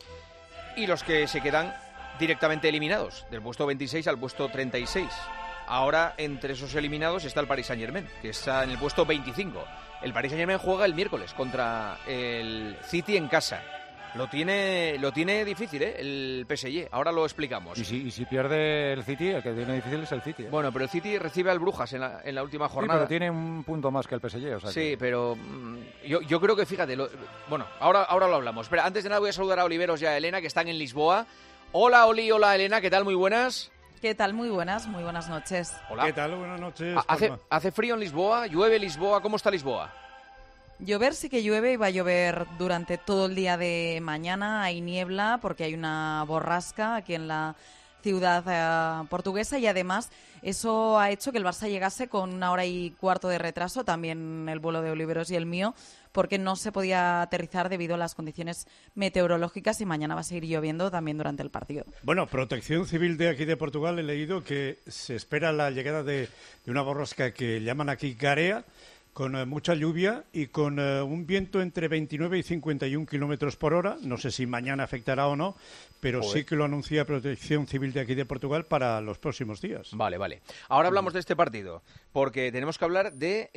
[SPEAKER 1] y los que se quedan directamente eliminados, del puesto veintiséis al puesto treinta y seis. Ahora, entre esos eliminados está el Paris Saint-Germain, que está en el puesto veinticinco. El Paris Saint-Germain juega el miércoles contra el City en casa. Lo tiene, lo tiene difícil, ¿eh? El P S G. Ahora lo explicamos.
[SPEAKER 6] Y si, y si pierde el City, el que tiene difícil es el City. ¿eh?
[SPEAKER 1] Bueno, pero el City recibe al Brujas en la, en la última
[SPEAKER 6] Sí,
[SPEAKER 1] jornada.
[SPEAKER 6] pero tiene un punto más que el P S G. O sea
[SPEAKER 1] Sí,
[SPEAKER 6] que-
[SPEAKER 1] pero mm, yo, yo creo que, fíjate, lo- bueno, ahora, ahora lo hablamos. Pero antes de nada voy a saludar a Oliveros y a Elena, que están en Lisboa. Hola, Oli, hola, Elena, ¿qué tal? Muy buenas.
[SPEAKER 2] ¿Qué tal? Muy buenas, muy buenas noches.
[SPEAKER 1] Hola.
[SPEAKER 3] ¿Qué tal? Buenas noches.
[SPEAKER 1] Ha- ¿Hace,
[SPEAKER 3] Juanma.
[SPEAKER 1] ¿Hace frío en Lisboa? ¿Llueve Lisboa? ¿Cómo está Lisboa?
[SPEAKER 2] Llover sí que llueve y va a llover durante todo el día de mañana. Hay niebla porque hay una borrasca aquí en la ciudad eh, portuguesa y además eso ha hecho que el Barça llegase con una hora y cuarto de retraso, también el vuelo de Oliveros y el mío, porque no se podía aterrizar debido a las condiciones meteorológicas y mañana va a seguir lloviendo también durante el partido.
[SPEAKER 3] Bueno, Protección Civil de aquí de Portugal he leído que se espera la llegada de, de una borrasca que llaman aquí Garea, con eh, mucha lluvia y con eh, un viento entre veintinueve y cincuenta y uno kilómetros por hora. No sé si mañana afectará o no, pero
[SPEAKER 1] Joder.
[SPEAKER 3] sí que lo anuncia Protección Civil de aquí de Portugal para los próximos días.
[SPEAKER 1] Vale, vale. Ahora hablamos de este partido, porque tenemos que hablar de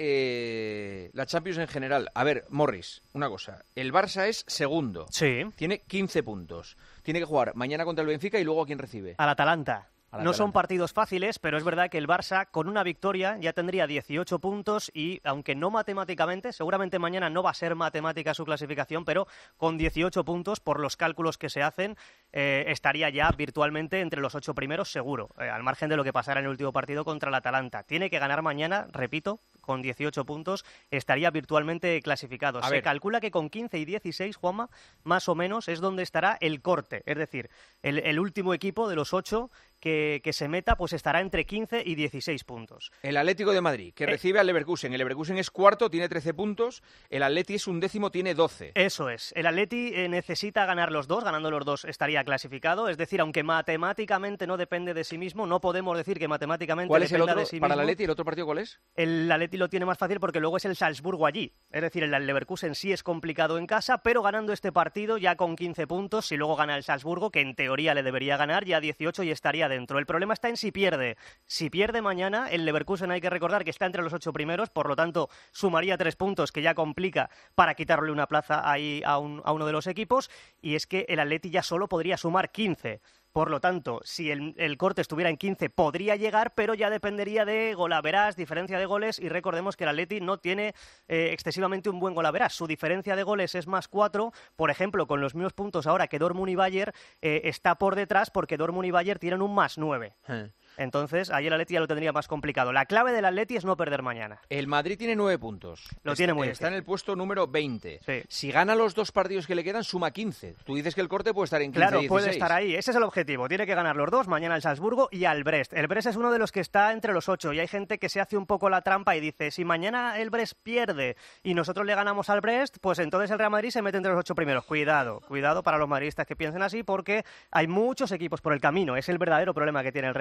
[SPEAKER 1] eh, la Champions en general. A ver, Morris, una cosa. El Barça es segundo.
[SPEAKER 15] Sí.
[SPEAKER 1] Tiene quince puntos. Tiene que jugar mañana contra el Benfica y luego ¿a quién recibe?
[SPEAKER 15] Al Atalanta.
[SPEAKER 1] Al
[SPEAKER 15] No son
[SPEAKER 1] Atalanta.
[SPEAKER 15] partidos fáciles, pero es verdad que el Barça con una victoria ya tendría dieciocho puntos y, aunque no matemáticamente, seguramente mañana no va a ser matemática su clasificación, pero con dieciocho puntos, por los cálculos que se hacen, eh, estaría ya virtualmente entre los ocho primeros seguro, eh, al margen de lo que pasara en el último partido contra el Atalanta. Tiene que ganar mañana, repito, con dieciocho puntos, estaría virtualmente clasificado.
[SPEAKER 1] A
[SPEAKER 15] Se
[SPEAKER 1] ver.
[SPEAKER 15] calcula que con quince y dieciséis, Juanma, más o menos es donde estará el corte, es decir, el, el último equipo de los ocho que, que se meta, pues estará entre quince y dieciséis puntos.
[SPEAKER 1] El Atlético de Madrid, que
[SPEAKER 15] Eh.
[SPEAKER 1] recibe al Leverkusen. El Leverkusen es cuarto, tiene trece puntos. El Atleti es un décimo, tiene doce.
[SPEAKER 15] Eso es. El Atleti eh, necesita ganar los dos. Ganando los dos estaría clasificado. Es decir, aunque matemáticamente no depende de sí mismo, no podemos decir que matemáticamente
[SPEAKER 1] ¿Cuál es el
[SPEAKER 15] dependa
[SPEAKER 1] otro?
[SPEAKER 15] de sí
[SPEAKER 1] Para el
[SPEAKER 15] mismo.
[SPEAKER 1] Atleti, ¿el otro partido cuál es?
[SPEAKER 15] El Atleti lo tiene más fácil porque luego es el Salzburgo allí. Es decir, el Leverkusen sí es complicado en casa, pero ganando este partido ya con quince puntos, si luego gana el Salzburgo, que en teoría le debería ganar, ya dieciocho y estaría dentro. El problema está en si pierde. Si pierde mañana, el Leverkusen hay que recordar que está entre los ocho primeros, por lo tanto sumaría tres puntos que ya complica para quitarle una plaza ahí a, un, a uno de los equipos, y es que el Atleti ya solo podría sumar quince. Por lo tanto, si el, el corte estuviera en quince, podría llegar, pero ya dependería de golaveras, diferencia de goles, y recordemos que el Atleti no tiene eh, excesivamente un buen golaveras. Su diferencia de goles es más cuatro, por ejemplo, con los mismos puntos ahora que Dortmund y Bayern eh, está por detrás porque Dortmund y Bayern tienen un más nueve. Entonces, ahí el Atleti ya lo tendría más complicado. La clave del Atleti es no perder mañana.
[SPEAKER 1] El Madrid tiene nueve puntos.
[SPEAKER 15] Lo
[SPEAKER 1] Est-
[SPEAKER 15] tiene muy
[SPEAKER 1] Está en
[SPEAKER 15] difícil.
[SPEAKER 1] el puesto número veinte.
[SPEAKER 15] Sí.
[SPEAKER 1] Si gana los dos partidos que le quedan, suma quince. Tú dices que el corte puede estar en quince,
[SPEAKER 15] Claro,
[SPEAKER 1] dieciséis.
[SPEAKER 15] puede estar ahí. Ese es el objetivo. Tiene que ganar los dos, mañana el Salzburgo y al Brest. El Brest es uno de los que está entre los ocho y hay gente que se hace un poco la trampa y dice, si mañana el Brest pierde y nosotros le ganamos al Brest, pues entonces el Real Madrid se mete entre los ocho primeros. Cuidado, cuidado para los madridistas que piensen así porque hay muchos equipos por el camino. Es el verdadero problema que tiene el Real Madrid y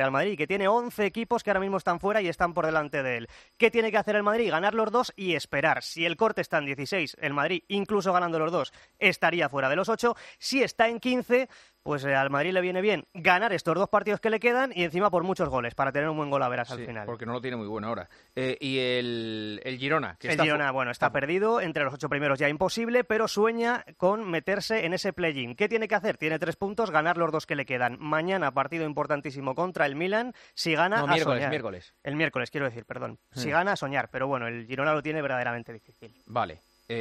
[SPEAKER 15] que tiene once equipos que ahora mismo están fuera y están por delante de él. ¿Qué tiene que hacer el Madrid? Ganar los dos y esperar. Si el corte está en dieciséis, el Madrid, incluso ganando los dos, estaría fuera de los ocho. Si está en quince, pues eh, al Madrid le viene bien ganar estos dos partidos que le quedan y encima por muchos goles, para tener un buen gol a veras
[SPEAKER 1] Sí,
[SPEAKER 15] al final.
[SPEAKER 1] porque no lo tiene muy bueno ahora. Eh, y el, el Girona, que
[SPEAKER 15] el
[SPEAKER 1] está
[SPEAKER 15] Girona,
[SPEAKER 1] fu-
[SPEAKER 15] bueno, está perdido, entre los ocho primeros ya imposible, pero sueña con meterse en ese play-in. ¿Qué tiene que hacer? Tiene tres puntos, ganar los dos que le quedan. Mañana partido importantísimo contra el Milan, si gana
[SPEAKER 1] No,
[SPEAKER 15] a
[SPEAKER 1] miércoles,
[SPEAKER 15] soñar.
[SPEAKER 1] miércoles.
[SPEAKER 15] El miércoles, quiero decir, perdón. Si
[SPEAKER 1] Sí.
[SPEAKER 15] gana a soñar, pero bueno, el Girona lo tiene verdaderamente difícil.
[SPEAKER 1] Vale.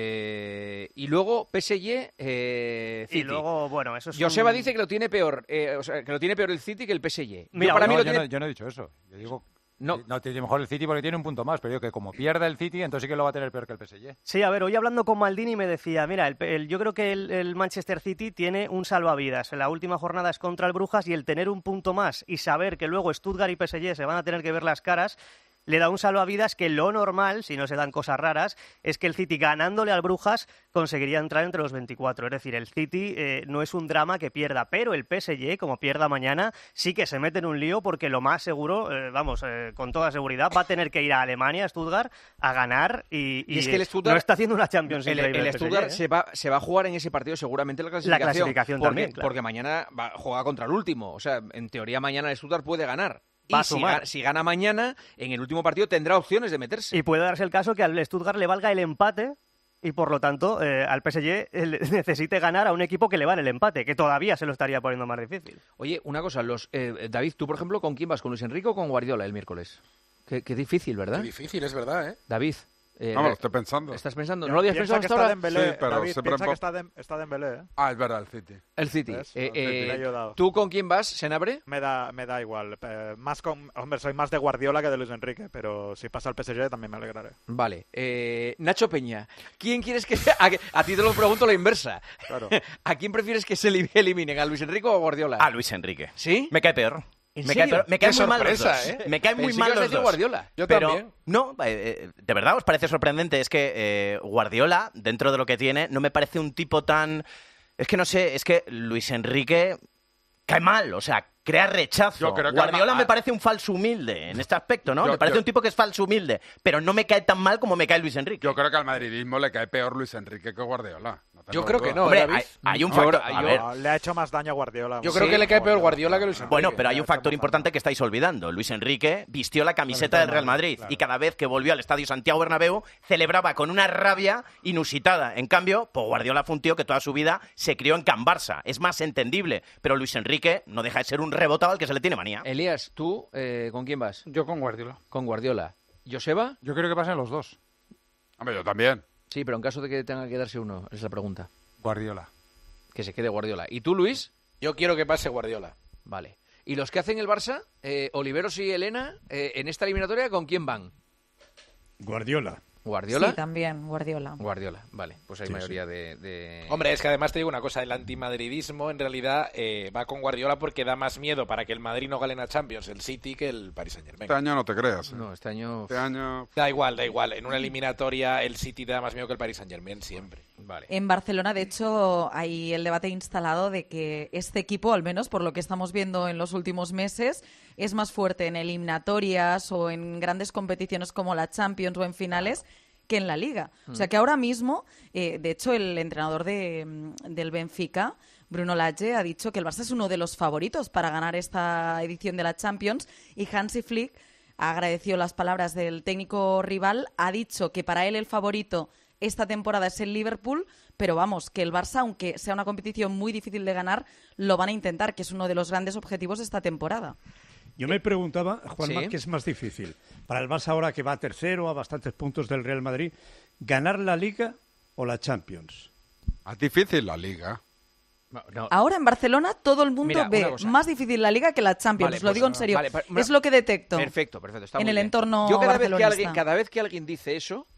[SPEAKER 1] Eh, y luego P S G, eh, City.
[SPEAKER 15] Y luego, bueno, eso es
[SPEAKER 1] Joseba
[SPEAKER 15] un-
[SPEAKER 1] dice que lo tiene peor, eh, o sea, que lo tiene peor el City que el P S G. Yo
[SPEAKER 6] Mira,
[SPEAKER 1] para
[SPEAKER 6] no,
[SPEAKER 1] mí lo
[SPEAKER 6] yo,
[SPEAKER 1] tiene...
[SPEAKER 6] no, yo no he dicho eso. Yo digo,
[SPEAKER 1] no,
[SPEAKER 6] no tiene mejor el City porque tiene un punto más, pero digo que como pierda el City, entonces sí que lo va a tener peor que el P S G.
[SPEAKER 15] Sí, a ver, hoy hablando con Maldini me decía, mira, el, el- yo creo que el, el Manchester City tiene un salvavidas. La última jornada es contra el Brujas y el tener un punto más y saber que luego Stuttgart y P S G se van a tener que ver las caras, le da un salvavidas que lo normal, si no se dan cosas raras, es que el City ganándole al Brujas conseguiría entrar entre los veinticuatro. Es decir, el City eh, no es un drama que pierda, pero el P S G, como pierda mañana, sí que se mete en un lío porque lo más seguro, eh, vamos, eh, con toda seguridad, va a tener que ir a Alemania, a Stuttgart, a ganar y,
[SPEAKER 1] Y es que el
[SPEAKER 15] eh,
[SPEAKER 1] Stuttgart-
[SPEAKER 15] no está haciendo una Champions
[SPEAKER 1] El,
[SPEAKER 15] increíble
[SPEAKER 1] el
[SPEAKER 15] el P S G,
[SPEAKER 1] Stuttgart
[SPEAKER 15] ¿eh?
[SPEAKER 1] se, va, se va a jugar en ese partido seguramente la clasificación.
[SPEAKER 15] La clasificación
[SPEAKER 1] porque,
[SPEAKER 15] también, claro.
[SPEAKER 1] porque mañana va, juega contra el último. O sea, en teoría mañana el Stuttgart puede ganar.
[SPEAKER 15] Va
[SPEAKER 1] Y
[SPEAKER 15] a
[SPEAKER 1] si,
[SPEAKER 15] sumar.
[SPEAKER 1] ga- si gana mañana, en el último partido tendrá opciones de meterse.
[SPEAKER 15] Y puede darse el caso que al Stuttgart le valga el empate y por lo tanto eh, al P S G él necesite ganar a un equipo que le vale el empate, que todavía se lo estaría poniendo más difícil.
[SPEAKER 1] Oye, una cosa, los eh, David, tú por ejemplo, ¿con quién vas? ¿Con Luis Enrique o con Guardiola el miércoles? Qué, qué difícil, ¿verdad?
[SPEAKER 14] Qué difícil, es verdad, ¿eh?
[SPEAKER 1] David. Eh,
[SPEAKER 13] No, me lo estoy pensando.
[SPEAKER 1] ¿Estás pensando?
[SPEAKER 13] Ya,
[SPEAKER 1] ¿No lo habías
[SPEAKER 13] piensa
[SPEAKER 1] pensado
[SPEAKER 13] que
[SPEAKER 1] hasta
[SPEAKER 13] está
[SPEAKER 1] ahora?
[SPEAKER 13] Dembélé, Sí, pero David, siempre
[SPEAKER 4] Piensa
[SPEAKER 13] en
[SPEAKER 4] que
[SPEAKER 13] po-
[SPEAKER 4] está, Dem- está Dembélé, ¿eh?
[SPEAKER 13] Ah, es verdad, el City.
[SPEAKER 1] El City.
[SPEAKER 4] ¿Ves?
[SPEAKER 1] Eh,
[SPEAKER 4] El City
[SPEAKER 1] eh,
[SPEAKER 4] le ha ayudado.
[SPEAKER 1] ¿Tú con quién vas, Senabre?
[SPEAKER 4] Me da, me da igual. Eh, más con, hombre, soy más de Guardiola que de Luis Enrique, pero si pasa al P S G también me alegraré.
[SPEAKER 1] Vale. Eh, Nacho Peña, ¿quién quieres que... A, a ti te lo pregunto la inversa.
[SPEAKER 4] Claro.
[SPEAKER 1] ¿A quién prefieres que se elim- eliminen? ¿A Luis Enrique o a Guardiola?
[SPEAKER 8] A Luis Enrique.
[SPEAKER 1] ¿Sí?
[SPEAKER 8] Me cae peor.
[SPEAKER 1] ¿En
[SPEAKER 8] Me
[SPEAKER 1] serio?
[SPEAKER 8] cae, peor. Me caen
[SPEAKER 1] Qué
[SPEAKER 8] muy mal los
[SPEAKER 1] sorpresa,
[SPEAKER 8] dos.
[SPEAKER 1] ¿eh?
[SPEAKER 8] Me caen muy
[SPEAKER 1] Pensé
[SPEAKER 8] mal
[SPEAKER 1] que ibas a
[SPEAKER 8] los
[SPEAKER 1] decir
[SPEAKER 8] dos.
[SPEAKER 1] Guardiola. Yo
[SPEAKER 8] pero
[SPEAKER 1] también.
[SPEAKER 8] no, eh, eh, de verdad os parece sorprendente. Es que eh, Guardiola, dentro de lo que tiene, no me parece un tipo tan... Es que no sé, es que Luis Enrique cae mal, o sea, crea rechazo.
[SPEAKER 13] Yo creo que
[SPEAKER 8] Guardiola
[SPEAKER 13] además-
[SPEAKER 8] me parece un falso humilde en este aspecto, ¿no?
[SPEAKER 13] Yo-
[SPEAKER 8] me parece
[SPEAKER 13] yo-
[SPEAKER 8] un tipo que es falso humilde, pero no me cae tan mal como me cae Luis Enrique.
[SPEAKER 13] Yo creo que al madridismo le cae peor Luis Enrique que Guardiola. No tengo
[SPEAKER 14] Yo creo
[SPEAKER 13] duda.
[SPEAKER 14] que no,
[SPEAKER 8] Hombre,
[SPEAKER 14] David.
[SPEAKER 8] hay, hay un
[SPEAKER 4] No,
[SPEAKER 8] factor...
[SPEAKER 4] yo-
[SPEAKER 8] a ver,
[SPEAKER 4] le ha hecho más daño a Guardiola.
[SPEAKER 14] Yo creo
[SPEAKER 4] Sí,
[SPEAKER 14] que le cae peor Guardiola que Luis Enrique.
[SPEAKER 8] Bueno, pero hay un
[SPEAKER 4] Ya,
[SPEAKER 8] factor
[SPEAKER 4] estamos
[SPEAKER 8] importante que estáis olvidando. Luis Enrique vistió la camiseta
[SPEAKER 4] Claro,
[SPEAKER 8] del Real Madrid
[SPEAKER 4] claro.
[SPEAKER 8] y cada vez que volvió al Estadio Santiago Bernabéu celebraba con una rabia inusitada. En cambio, pues Guardiola fue un tío que toda su vida se crió en Can Barça. Es más entendible, pero Luis Enrique no deja de ser un rebotado al que se le tiene manía.
[SPEAKER 1] Elías, ¿tú eh, con quién vas?
[SPEAKER 5] Yo con Guardiola.
[SPEAKER 1] Con Guardiola. ¿Joseba?
[SPEAKER 6] Yo creo que pasen los dos.
[SPEAKER 13] Hombre, yo también.
[SPEAKER 1] Sí, pero en caso de que tenga que darse uno, esa es la pregunta.
[SPEAKER 6] Guardiola.
[SPEAKER 1] Que se quede Guardiola. ¿Y tú, Luis?
[SPEAKER 14] Yo quiero que pase Guardiola.
[SPEAKER 1] Vale. ¿Y los que hacen el Barça, eh, Oliveros y Elena, eh, en esta eliminatoria, con quién van?
[SPEAKER 3] Guardiola.
[SPEAKER 1] ¿Guardiola?
[SPEAKER 2] Sí, también, Guardiola.
[SPEAKER 1] Guardiola, vale. Pues hay
[SPEAKER 3] Sí,
[SPEAKER 1] mayoría de, de-
[SPEAKER 14] Hombre, es que además te digo una cosa, el antimadridismo en realidad eh, va con Guardiola porque da más miedo para que el Madrid no gane la Champions, el City, que el Paris Saint-Germain.
[SPEAKER 13] Este año no te creas. ¿eh?
[SPEAKER 1] No, este año...
[SPEAKER 13] Este año...
[SPEAKER 14] Da igual, da igual. En una eliminatoria el City te da más miedo que el Paris Saint-Germain siempre.
[SPEAKER 1] Vale.
[SPEAKER 2] En Barcelona, de hecho, hay el debate instalado de que este equipo, al menos por lo que estamos viendo en los últimos meses, es más fuerte en eliminatorias o en grandes competiciones como la Champions o en finales que en la Liga. O sea que ahora mismo, eh, de hecho, el entrenador de, mm, del Benfica, Bruno Lage, ha dicho que el Barça es uno de los favoritos para ganar esta edición de la Champions y Hansi Flick agradeció las palabras del técnico rival, ha dicho que para él el favorito esta temporada es el Liverpool, pero vamos, que el Barça, aunque sea una competición muy difícil de ganar, lo van a intentar, que es uno de los grandes objetivos de esta temporada.
[SPEAKER 3] Yo me preguntaba, Juanma,
[SPEAKER 1] Sí.
[SPEAKER 3] ¿qué es más difícil? Para el Barça ahora que va tercero, a bastantes puntos del Real Madrid, ¿ganar la Liga o la Champions?
[SPEAKER 13] Es difícil la Liga.
[SPEAKER 1] No, no.
[SPEAKER 2] Ahora en Barcelona todo el mundo
[SPEAKER 1] Mira, una
[SPEAKER 2] ve
[SPEAKER 1] cosa.
[SPEAKER 2] más difícil la Liga que la Champions,
[SPEAKER 1] Vale,
[SPEAKER 2] lo
[SPEAKER 1] pues,
[SPEAKER 2] digo en serio.
[SPEAKER 1] vale, pa-
[SPEAKER 2] es lo que detecto
[SPEAKER 1] Perfecto, perfecto. Está
[SPEAKER 2] en
[SPEAKER 1] muy
[SPEAKER 2] el
[SPEAKER 1] bien.
[SPEAKER 2] entorno
[SPEAKER 1] Yo cada vez, que
[SPEAKER 2] barcelonista.
[SPEAKER 1] alguien, cada vez que alguien dice eso,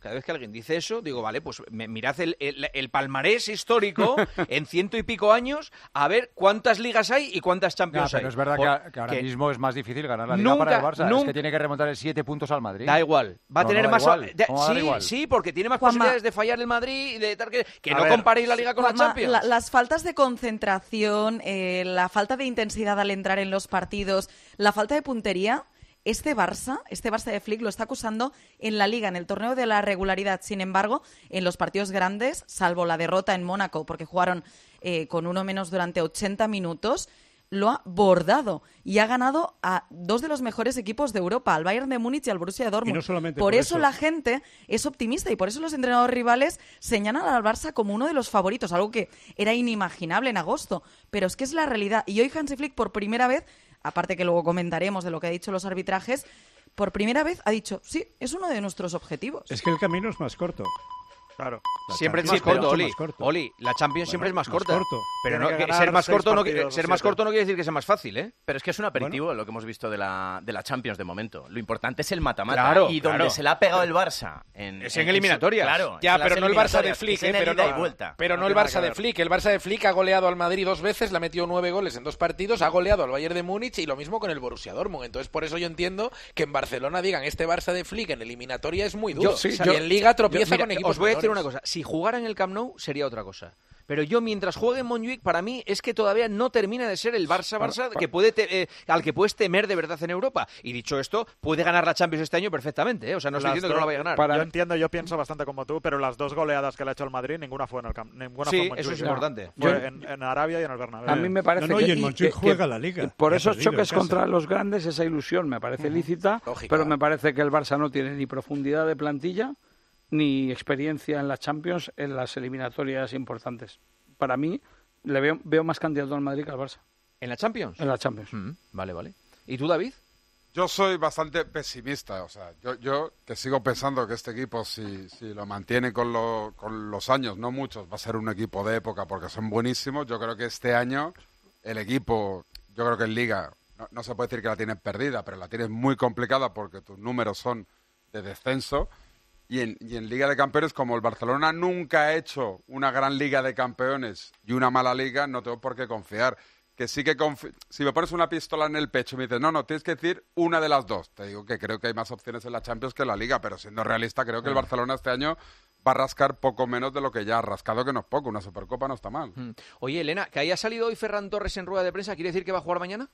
[SPEAKER 1] cada vez que alguien dice eso, digo, vale, pues me, mirad el, el, el palmarés histórico en ciento y pico años, a ver cuántas ligas hay y cuántas Champions
[SPEAKER 6] ya, pero
[SPEAKER 1] hay.
[SPEAKER 6] es verdad
[SPEAKER 1] Por,
[SPEAKER 6] que, que ahora
[SPEAKER 1] que
[SPEAKER 6] mismo es más difícil ganar la Liga
[SPEAKER 1] nunca,
[SPEAKER 6] para el Barça.
[SPEAKER 1] Nunca,
[SPEAKER 6] es que tiene que remontar el siete puntos al Madrid.
[SPEAKER 1] Da igual. Va a
[SPEAKER 6] no,
[SPEAKER 1] tener
[SPEAKER 6] no,
[SPEAKER 1] más...
[SPEAKER 6] igual.
[SPEAKER 1] De, sí,
[SPEAKER 6] igual?
[SPEAKER 1] sí, porque tiene más
[SPEAKER 2] Juanma,
[SPEAKER 1] posibilidades de fallar el Madrid y de tal que... Que
[SPEAKER 4] A
[SPEAKER 1] no
[SPEAKER 4] ver,
[SPEAKER 1] comparéis la Liga con
[SPEAKER 2] Juanma,
[SPEAKER 1] la Champions.
[SPEAKER 2] La, las faltas de concentración, eh, la falta de intensidad al entrar en los partidos, la falta de puntería... Este Barça, este Barça de Flick lo está acusando en la Liga, en el torneo de la regularidad. Sin embargo, en los partidos grandes, salvo la derrota en Mónaco, porque jugaron eh, con uno menos durante ochenta minutos, lo ha bordado y ha ganado a dos de los mejores equipos de Europa, al Bayern de Múnich y al Borussia Dortmund.
[SPEAKER 3] Y no solamente
[SPEAKER 2] por,
[SPEAKER 3] por
[SPEAKER 2] eso,
[SPEAKER 3] eso
[SPEAKER 2] la gente es optimista y por eso los entrenadores rivales señalan al Barça como uno de los favoritos, algo que era inimaginable en agosto. Pero es que es la realidad. Y hoy Hansi Flick, por primera vez, aparte que luego comentaremos de lo que ha dicho los arbitrajes, por primera vez ha dicho, sí, es uno de nuestros objetivos.
[SPEAKER 3] Es que el camino es más corto.
[SPEAKER 4] Claro.
[SPEAKER 1] Siempre es
[SPEAKER 3] Sí,
[SPEAKER 1] más corto,
[SPEAKER 3] pero-
[SPEAKER 1] Oli.
[SPEAKER 3] más corto.
[SPEAKER 1] Oli, la Champions
[SPEAKER 3] Bueno,
[SPEAKER 1] siempre es más
[SPEAKER 3] más
[SPEAKER 1] corta.
[SPEAKER 3] corto.
[SPEAKER 1] Pero
[SPEAKER 4] Tiene
[SPEAKER 1] no,
[SPEAKER 4] que
[SPEAKER 1] que
[SPEAKER 4] ganar
[SPEAKER 1] ser más
[SPEAKER 4] seis
[SPEAKER 1] corto no,
[SPEAKER 4] partidos,
[SPEAKER 1] ser
[SPEAKER 4] o
[SPEAKER 1] más
[SPEAKER 4] siete.
[SPEAKER 1] corto no quiere decir que sea más fácil, ¿eh?
[SPEAKER 8] Pero es que es un aperitivo lo que hemos visto de la, de la Champions de momento. Lo importante es el mata-mata.
[SPEAKER 1] Claro,
[SPEAKER 8] y donde
[SPEAKER 1] claro.
[SPEAKER 8] se le ha pegado el Barça. En,
[SPEAKER 1] Es en eliminatorias.
[SPEAKER 8] Su, claro.
[SPEAKER 14] Ya,
[SPEAKER 8] en las
[SPEAKER 14] pero no el Barça de
[SPEAKER 8] eliminatorias,
[SPEAKER 14] Flick,
[SPEAKER 8] es en
[SPEAKER 14] eh,
[SPEAKER 8] el
[SPEAKER 14] pero
[SPEAKER 8] ida
[SPEAKER 14] no,
[SPEAKER 8] y vuelta.
[SPEAKER 14] pero no
[SPEAKER 4] No
[SPEAKER 14] el
[SPEAKER 4] tiene
[SPEAKER 14] Barça
[SPEAKER 4] nada que
[SPEAKER 14] de
[SPEAKER 4] ver.
[SPEAKER 14] Flick. El Barça de Flick ha goleado al Madrid dos veces, le ha metido nueve goles en dos partidos, ha goleado al Bayern de Múnich y lo mismo con el Borussia Dortmund. Entonces, por eso yo entiendo que en Barcelona digan este Barça de Flick en eliminatoria es muy duro.
[SPEAKER 1] Yo- sí,
[SPEAKER 14] y
[SPEAKER 1] yo-
[SPEAKER 14] en Liga tropieza
[SPEAKER 1] yo- mira,
[SPEAKER 14] con equipos
[SPEAKER 1] os voy a decir una
[SPEAKER 14] menores.
[SPEAKER 1] cosa. Si jugara en el Camp Nou sería otra cosa. Pero yo, mientras juegue en Montjuic, para mí es que todavía no termina de ser el Barça-Barça que puede te- eh, al que puedes temer de verdad en Europa. Y dicho esto, puede ganar la Champions este año perfectamente, ¿eh? O sea, no estoy
[SPEAKER 4] Las
[SPEAKER 1] diciendo que no la vaya a ganar.
[SPEAKER 4] dos- Yo entiendo, yo pienso bastante como tú, pero las dos goleadas que le ha hecho el Madrid, ninguna fue en el campo. Ninguna
[SPEAKER 1] Sí,
[SPEAKER 4] fue en Montjuic,
[SPEAKER 1] eso es
[SPEAKER 4] ¿no?
[SPEAKER 1] importante.
[SPEAKER 4] Fue
[SPEAKER 5] Yo-
[SPEAKER 4] en, en Arabia y en el Bernabéu.
[SPEAKER 5] A mí me parece
[SPEAKER 3] No, no, y
[SPEAKER 5] que,
[SPEAKER 3] en Montjuic
[SPEAKER 5] que-
[SPEAKER 3] juega
[SPEAKER 5] que
[SPEAKER 3] la Liga.
[SPEAKER 5] por
[SPEAKER 3] Y ha
[SPEAKER 5] esos
[SPEAKER 3] perdido
[SPEAKER 5] choques
[SPEAKER 3] en casa.
[SPEAKER 5] contra los grandes, esa ilusión me parece lícita,
[SPEAKER 14] Lógica.
[SPEAKER 5] pero me parece que el Barça no tiene ni profundidad de plantilla ni experiencia en la Champions en las eliminatorias importantes. Para mí, le veo, veo más candidato al Madrid que al Barça.
[SPEAKER 1] ¿En la Champions?
[SPEAKER 5] En la Champions.
[SPEAKER 1] Mm, vale, vale. ¿Y tú, David?
[SPEAKER 13] Yo soy bastante pesimista, o sea, yo, yo que sigo pensando que este equipo, si, si lo mantiene con, lo- con los años, no muchos, va a ser un equipo de época porque son buenísimos. Yo creo que este año el equipo, yo creo que en Liga, no, no se puede decir que la tienes perdida, pero la tienes muy complicada porque tus números son de descenso. Y en, y en Liga de Campeones, como el Barcelona nunca ha hecho una gran Liga de Campeones y una mala Liga, no tengo por qué confiar. Que sí que confi- si me pones una pistola en el pecho y me dices, no, no, tienes que decir una de las dos. Te digo que creo que hay más opciones en la Champions que en la Liga, pero siendo realista, creo que el Barcelona este año va a rascar poco menos de lo que ya ha rascado, que no es poco. Una Supercopa no está mal.
[SPEAKER 1] Mm. Oye, Elena, que haya salido hoy Ferran Torres en rueda de prensa, ¿quiere decir que va a jugar mañana?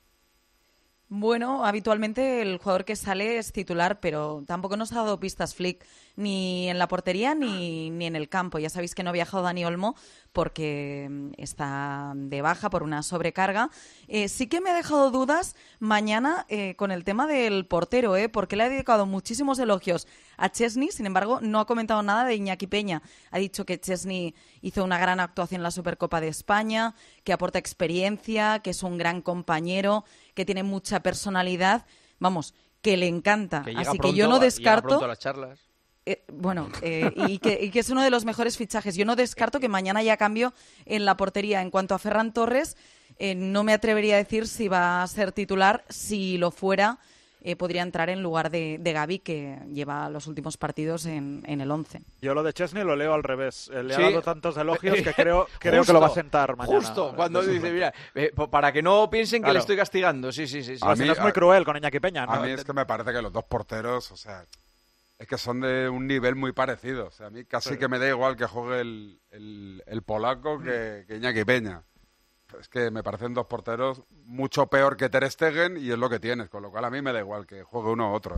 [SPEAKER 2] Bueno, habitualmente el jugador que sale es titular, pero tampoco nos ha dado pistas Flick, ni en la portería ni, ni en el campo. Ya sabéis que no ha viajado Dani Olmo porque mm, está de baja por una sobrecarga. Eh, sí que me ha dejado dudas mañana eh, con el tema del portero, ¿eh? Porque le ha dedicado muchísimos elogios a Chesney, sin embargo no ha comentado nada de Iñaki Peña. Ha dicho que Chesney hizo una gran actuación en la Supercopa de España, que aporta experiencia, que es un gran compañero, que tiene mucha personalidad, vamos, que le encanta.
[SPEAKER 1] Que llega
[SPEAKER 2] Así
[SPEAKER 1] pronto,
[SPEAKER 2] que yo no
[SPEAKER 1] llega
[SPEAKER 2] descarto...
[SPEAKER 1] pronto a las charlas.
[SPEAKER 2] Eh, bueno, eh, y, que, y que es uno de los mejores fichajes. Yo no descarto que mañana haya cambio en la portería. En cuanto a Ferran Torres, eh, no me atrevería a decir si va a ser titular. Si lo fuera, eh, podría entrar en lugar de, de Gavi, que lleva los últimos partidos en, en el once.
[SPEAKER 4] Yo lo de Chesney lo leo al revés. Eh, Le
[SPEAKER 1] Sí.
[SPEAKER 4] ha dado tantos elogios que creo, creo
[SPEAKER 1] Justo,
[SPEAKER 4] que lo va a sentar mañana.
[SPEAKER 1] Justo, cuando dice, mira, eh, po- para que no piensen que
[SPEAKER 4] Claro.
[SPEAKER 1] le estoy castigando. Sí, sí, sí. sí.
[SPEAKER 13] A
[SPEAKER 4] Si
[SPEAKER 13] mí-
[SPEAKER 4] no es muy
[SPEAKER 13] a-
[SPEAKER 4] cruel con Iñaki Peña, ¿no?
[SPEAKER 13] A mí es que me parece que los dos porteros, o sea, es que son de un nivel muy parecido. O sea, a mí casi
[SPEAKER 4] Sí.
[SPEAKER 13] que me da igual que juegue el, el, el polaco que, que Iñaki Peña. Es que me parecen dos porteros mucho peor que Ter Stegen y es lo que tienes, con lo cual a mí me da igual que juegue uno u otro.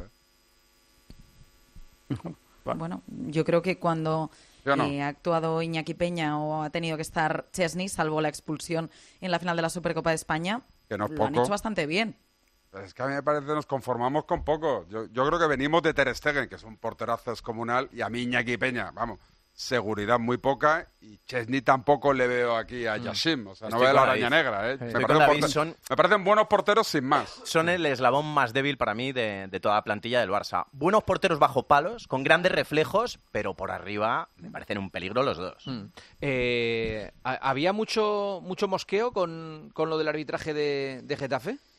[SPEAKER 13] ¿eh?
[SPEAKER 2] Bueno, yo creo que cuando
[SPEAKER 13] Yo no.
[SPEAKER 2] eh, ha actuado Iñaki Peña o ha tenido que estar Chesney, salvo la expulsión en la final de la Supercopa de España,
[SPEAKER 13] Que no es
[SPEAKER 2] lo han
[SPEAKER 13] poco.
[SPEAKER 2] hecho bastante bien.
[SPEAKER 13] Es que a mí me parece que nos conformamos con poco. Yo, yo creo que venimos de Ter Stegen, que es un porterazo descomunal, y a mí Iñaki Peña, vamos, seguridad muy poca, y Chesney tampoco le veo aquí a Yashim. O sea, no
[SPEAKER 8] Estoy
[SPEAKER 13] veo la
[SPEAKER 8] con
[SPEAKER 13] araña
[SPEAKER 8] David.
[SPEAKER 13] negra. ¿eh?
[SPEAKER 8] Estoy
[SPEAKER 13] Me,
[SPEAKER 8] con
[SPEAKER 13] parecen
[SPEAKER 8] David,
[SPEAKER 13] porte-
[SPEAKER 8] son-
[SPEAKER 13] me parecen buenos porteros sin más.
[SPEAKER 8] Son el eslabón más débil para mí de, de toda la plantilla del Barça. Buenos porteros bajo palos, con grandes reflejos, pero por arriba me parecen un peligro los dos.
[SPEAKER 1] Mm. Eh, ¿ha- ¿Había mucho mucho mosqueo con, con lo del arbitraje de, de Getafe?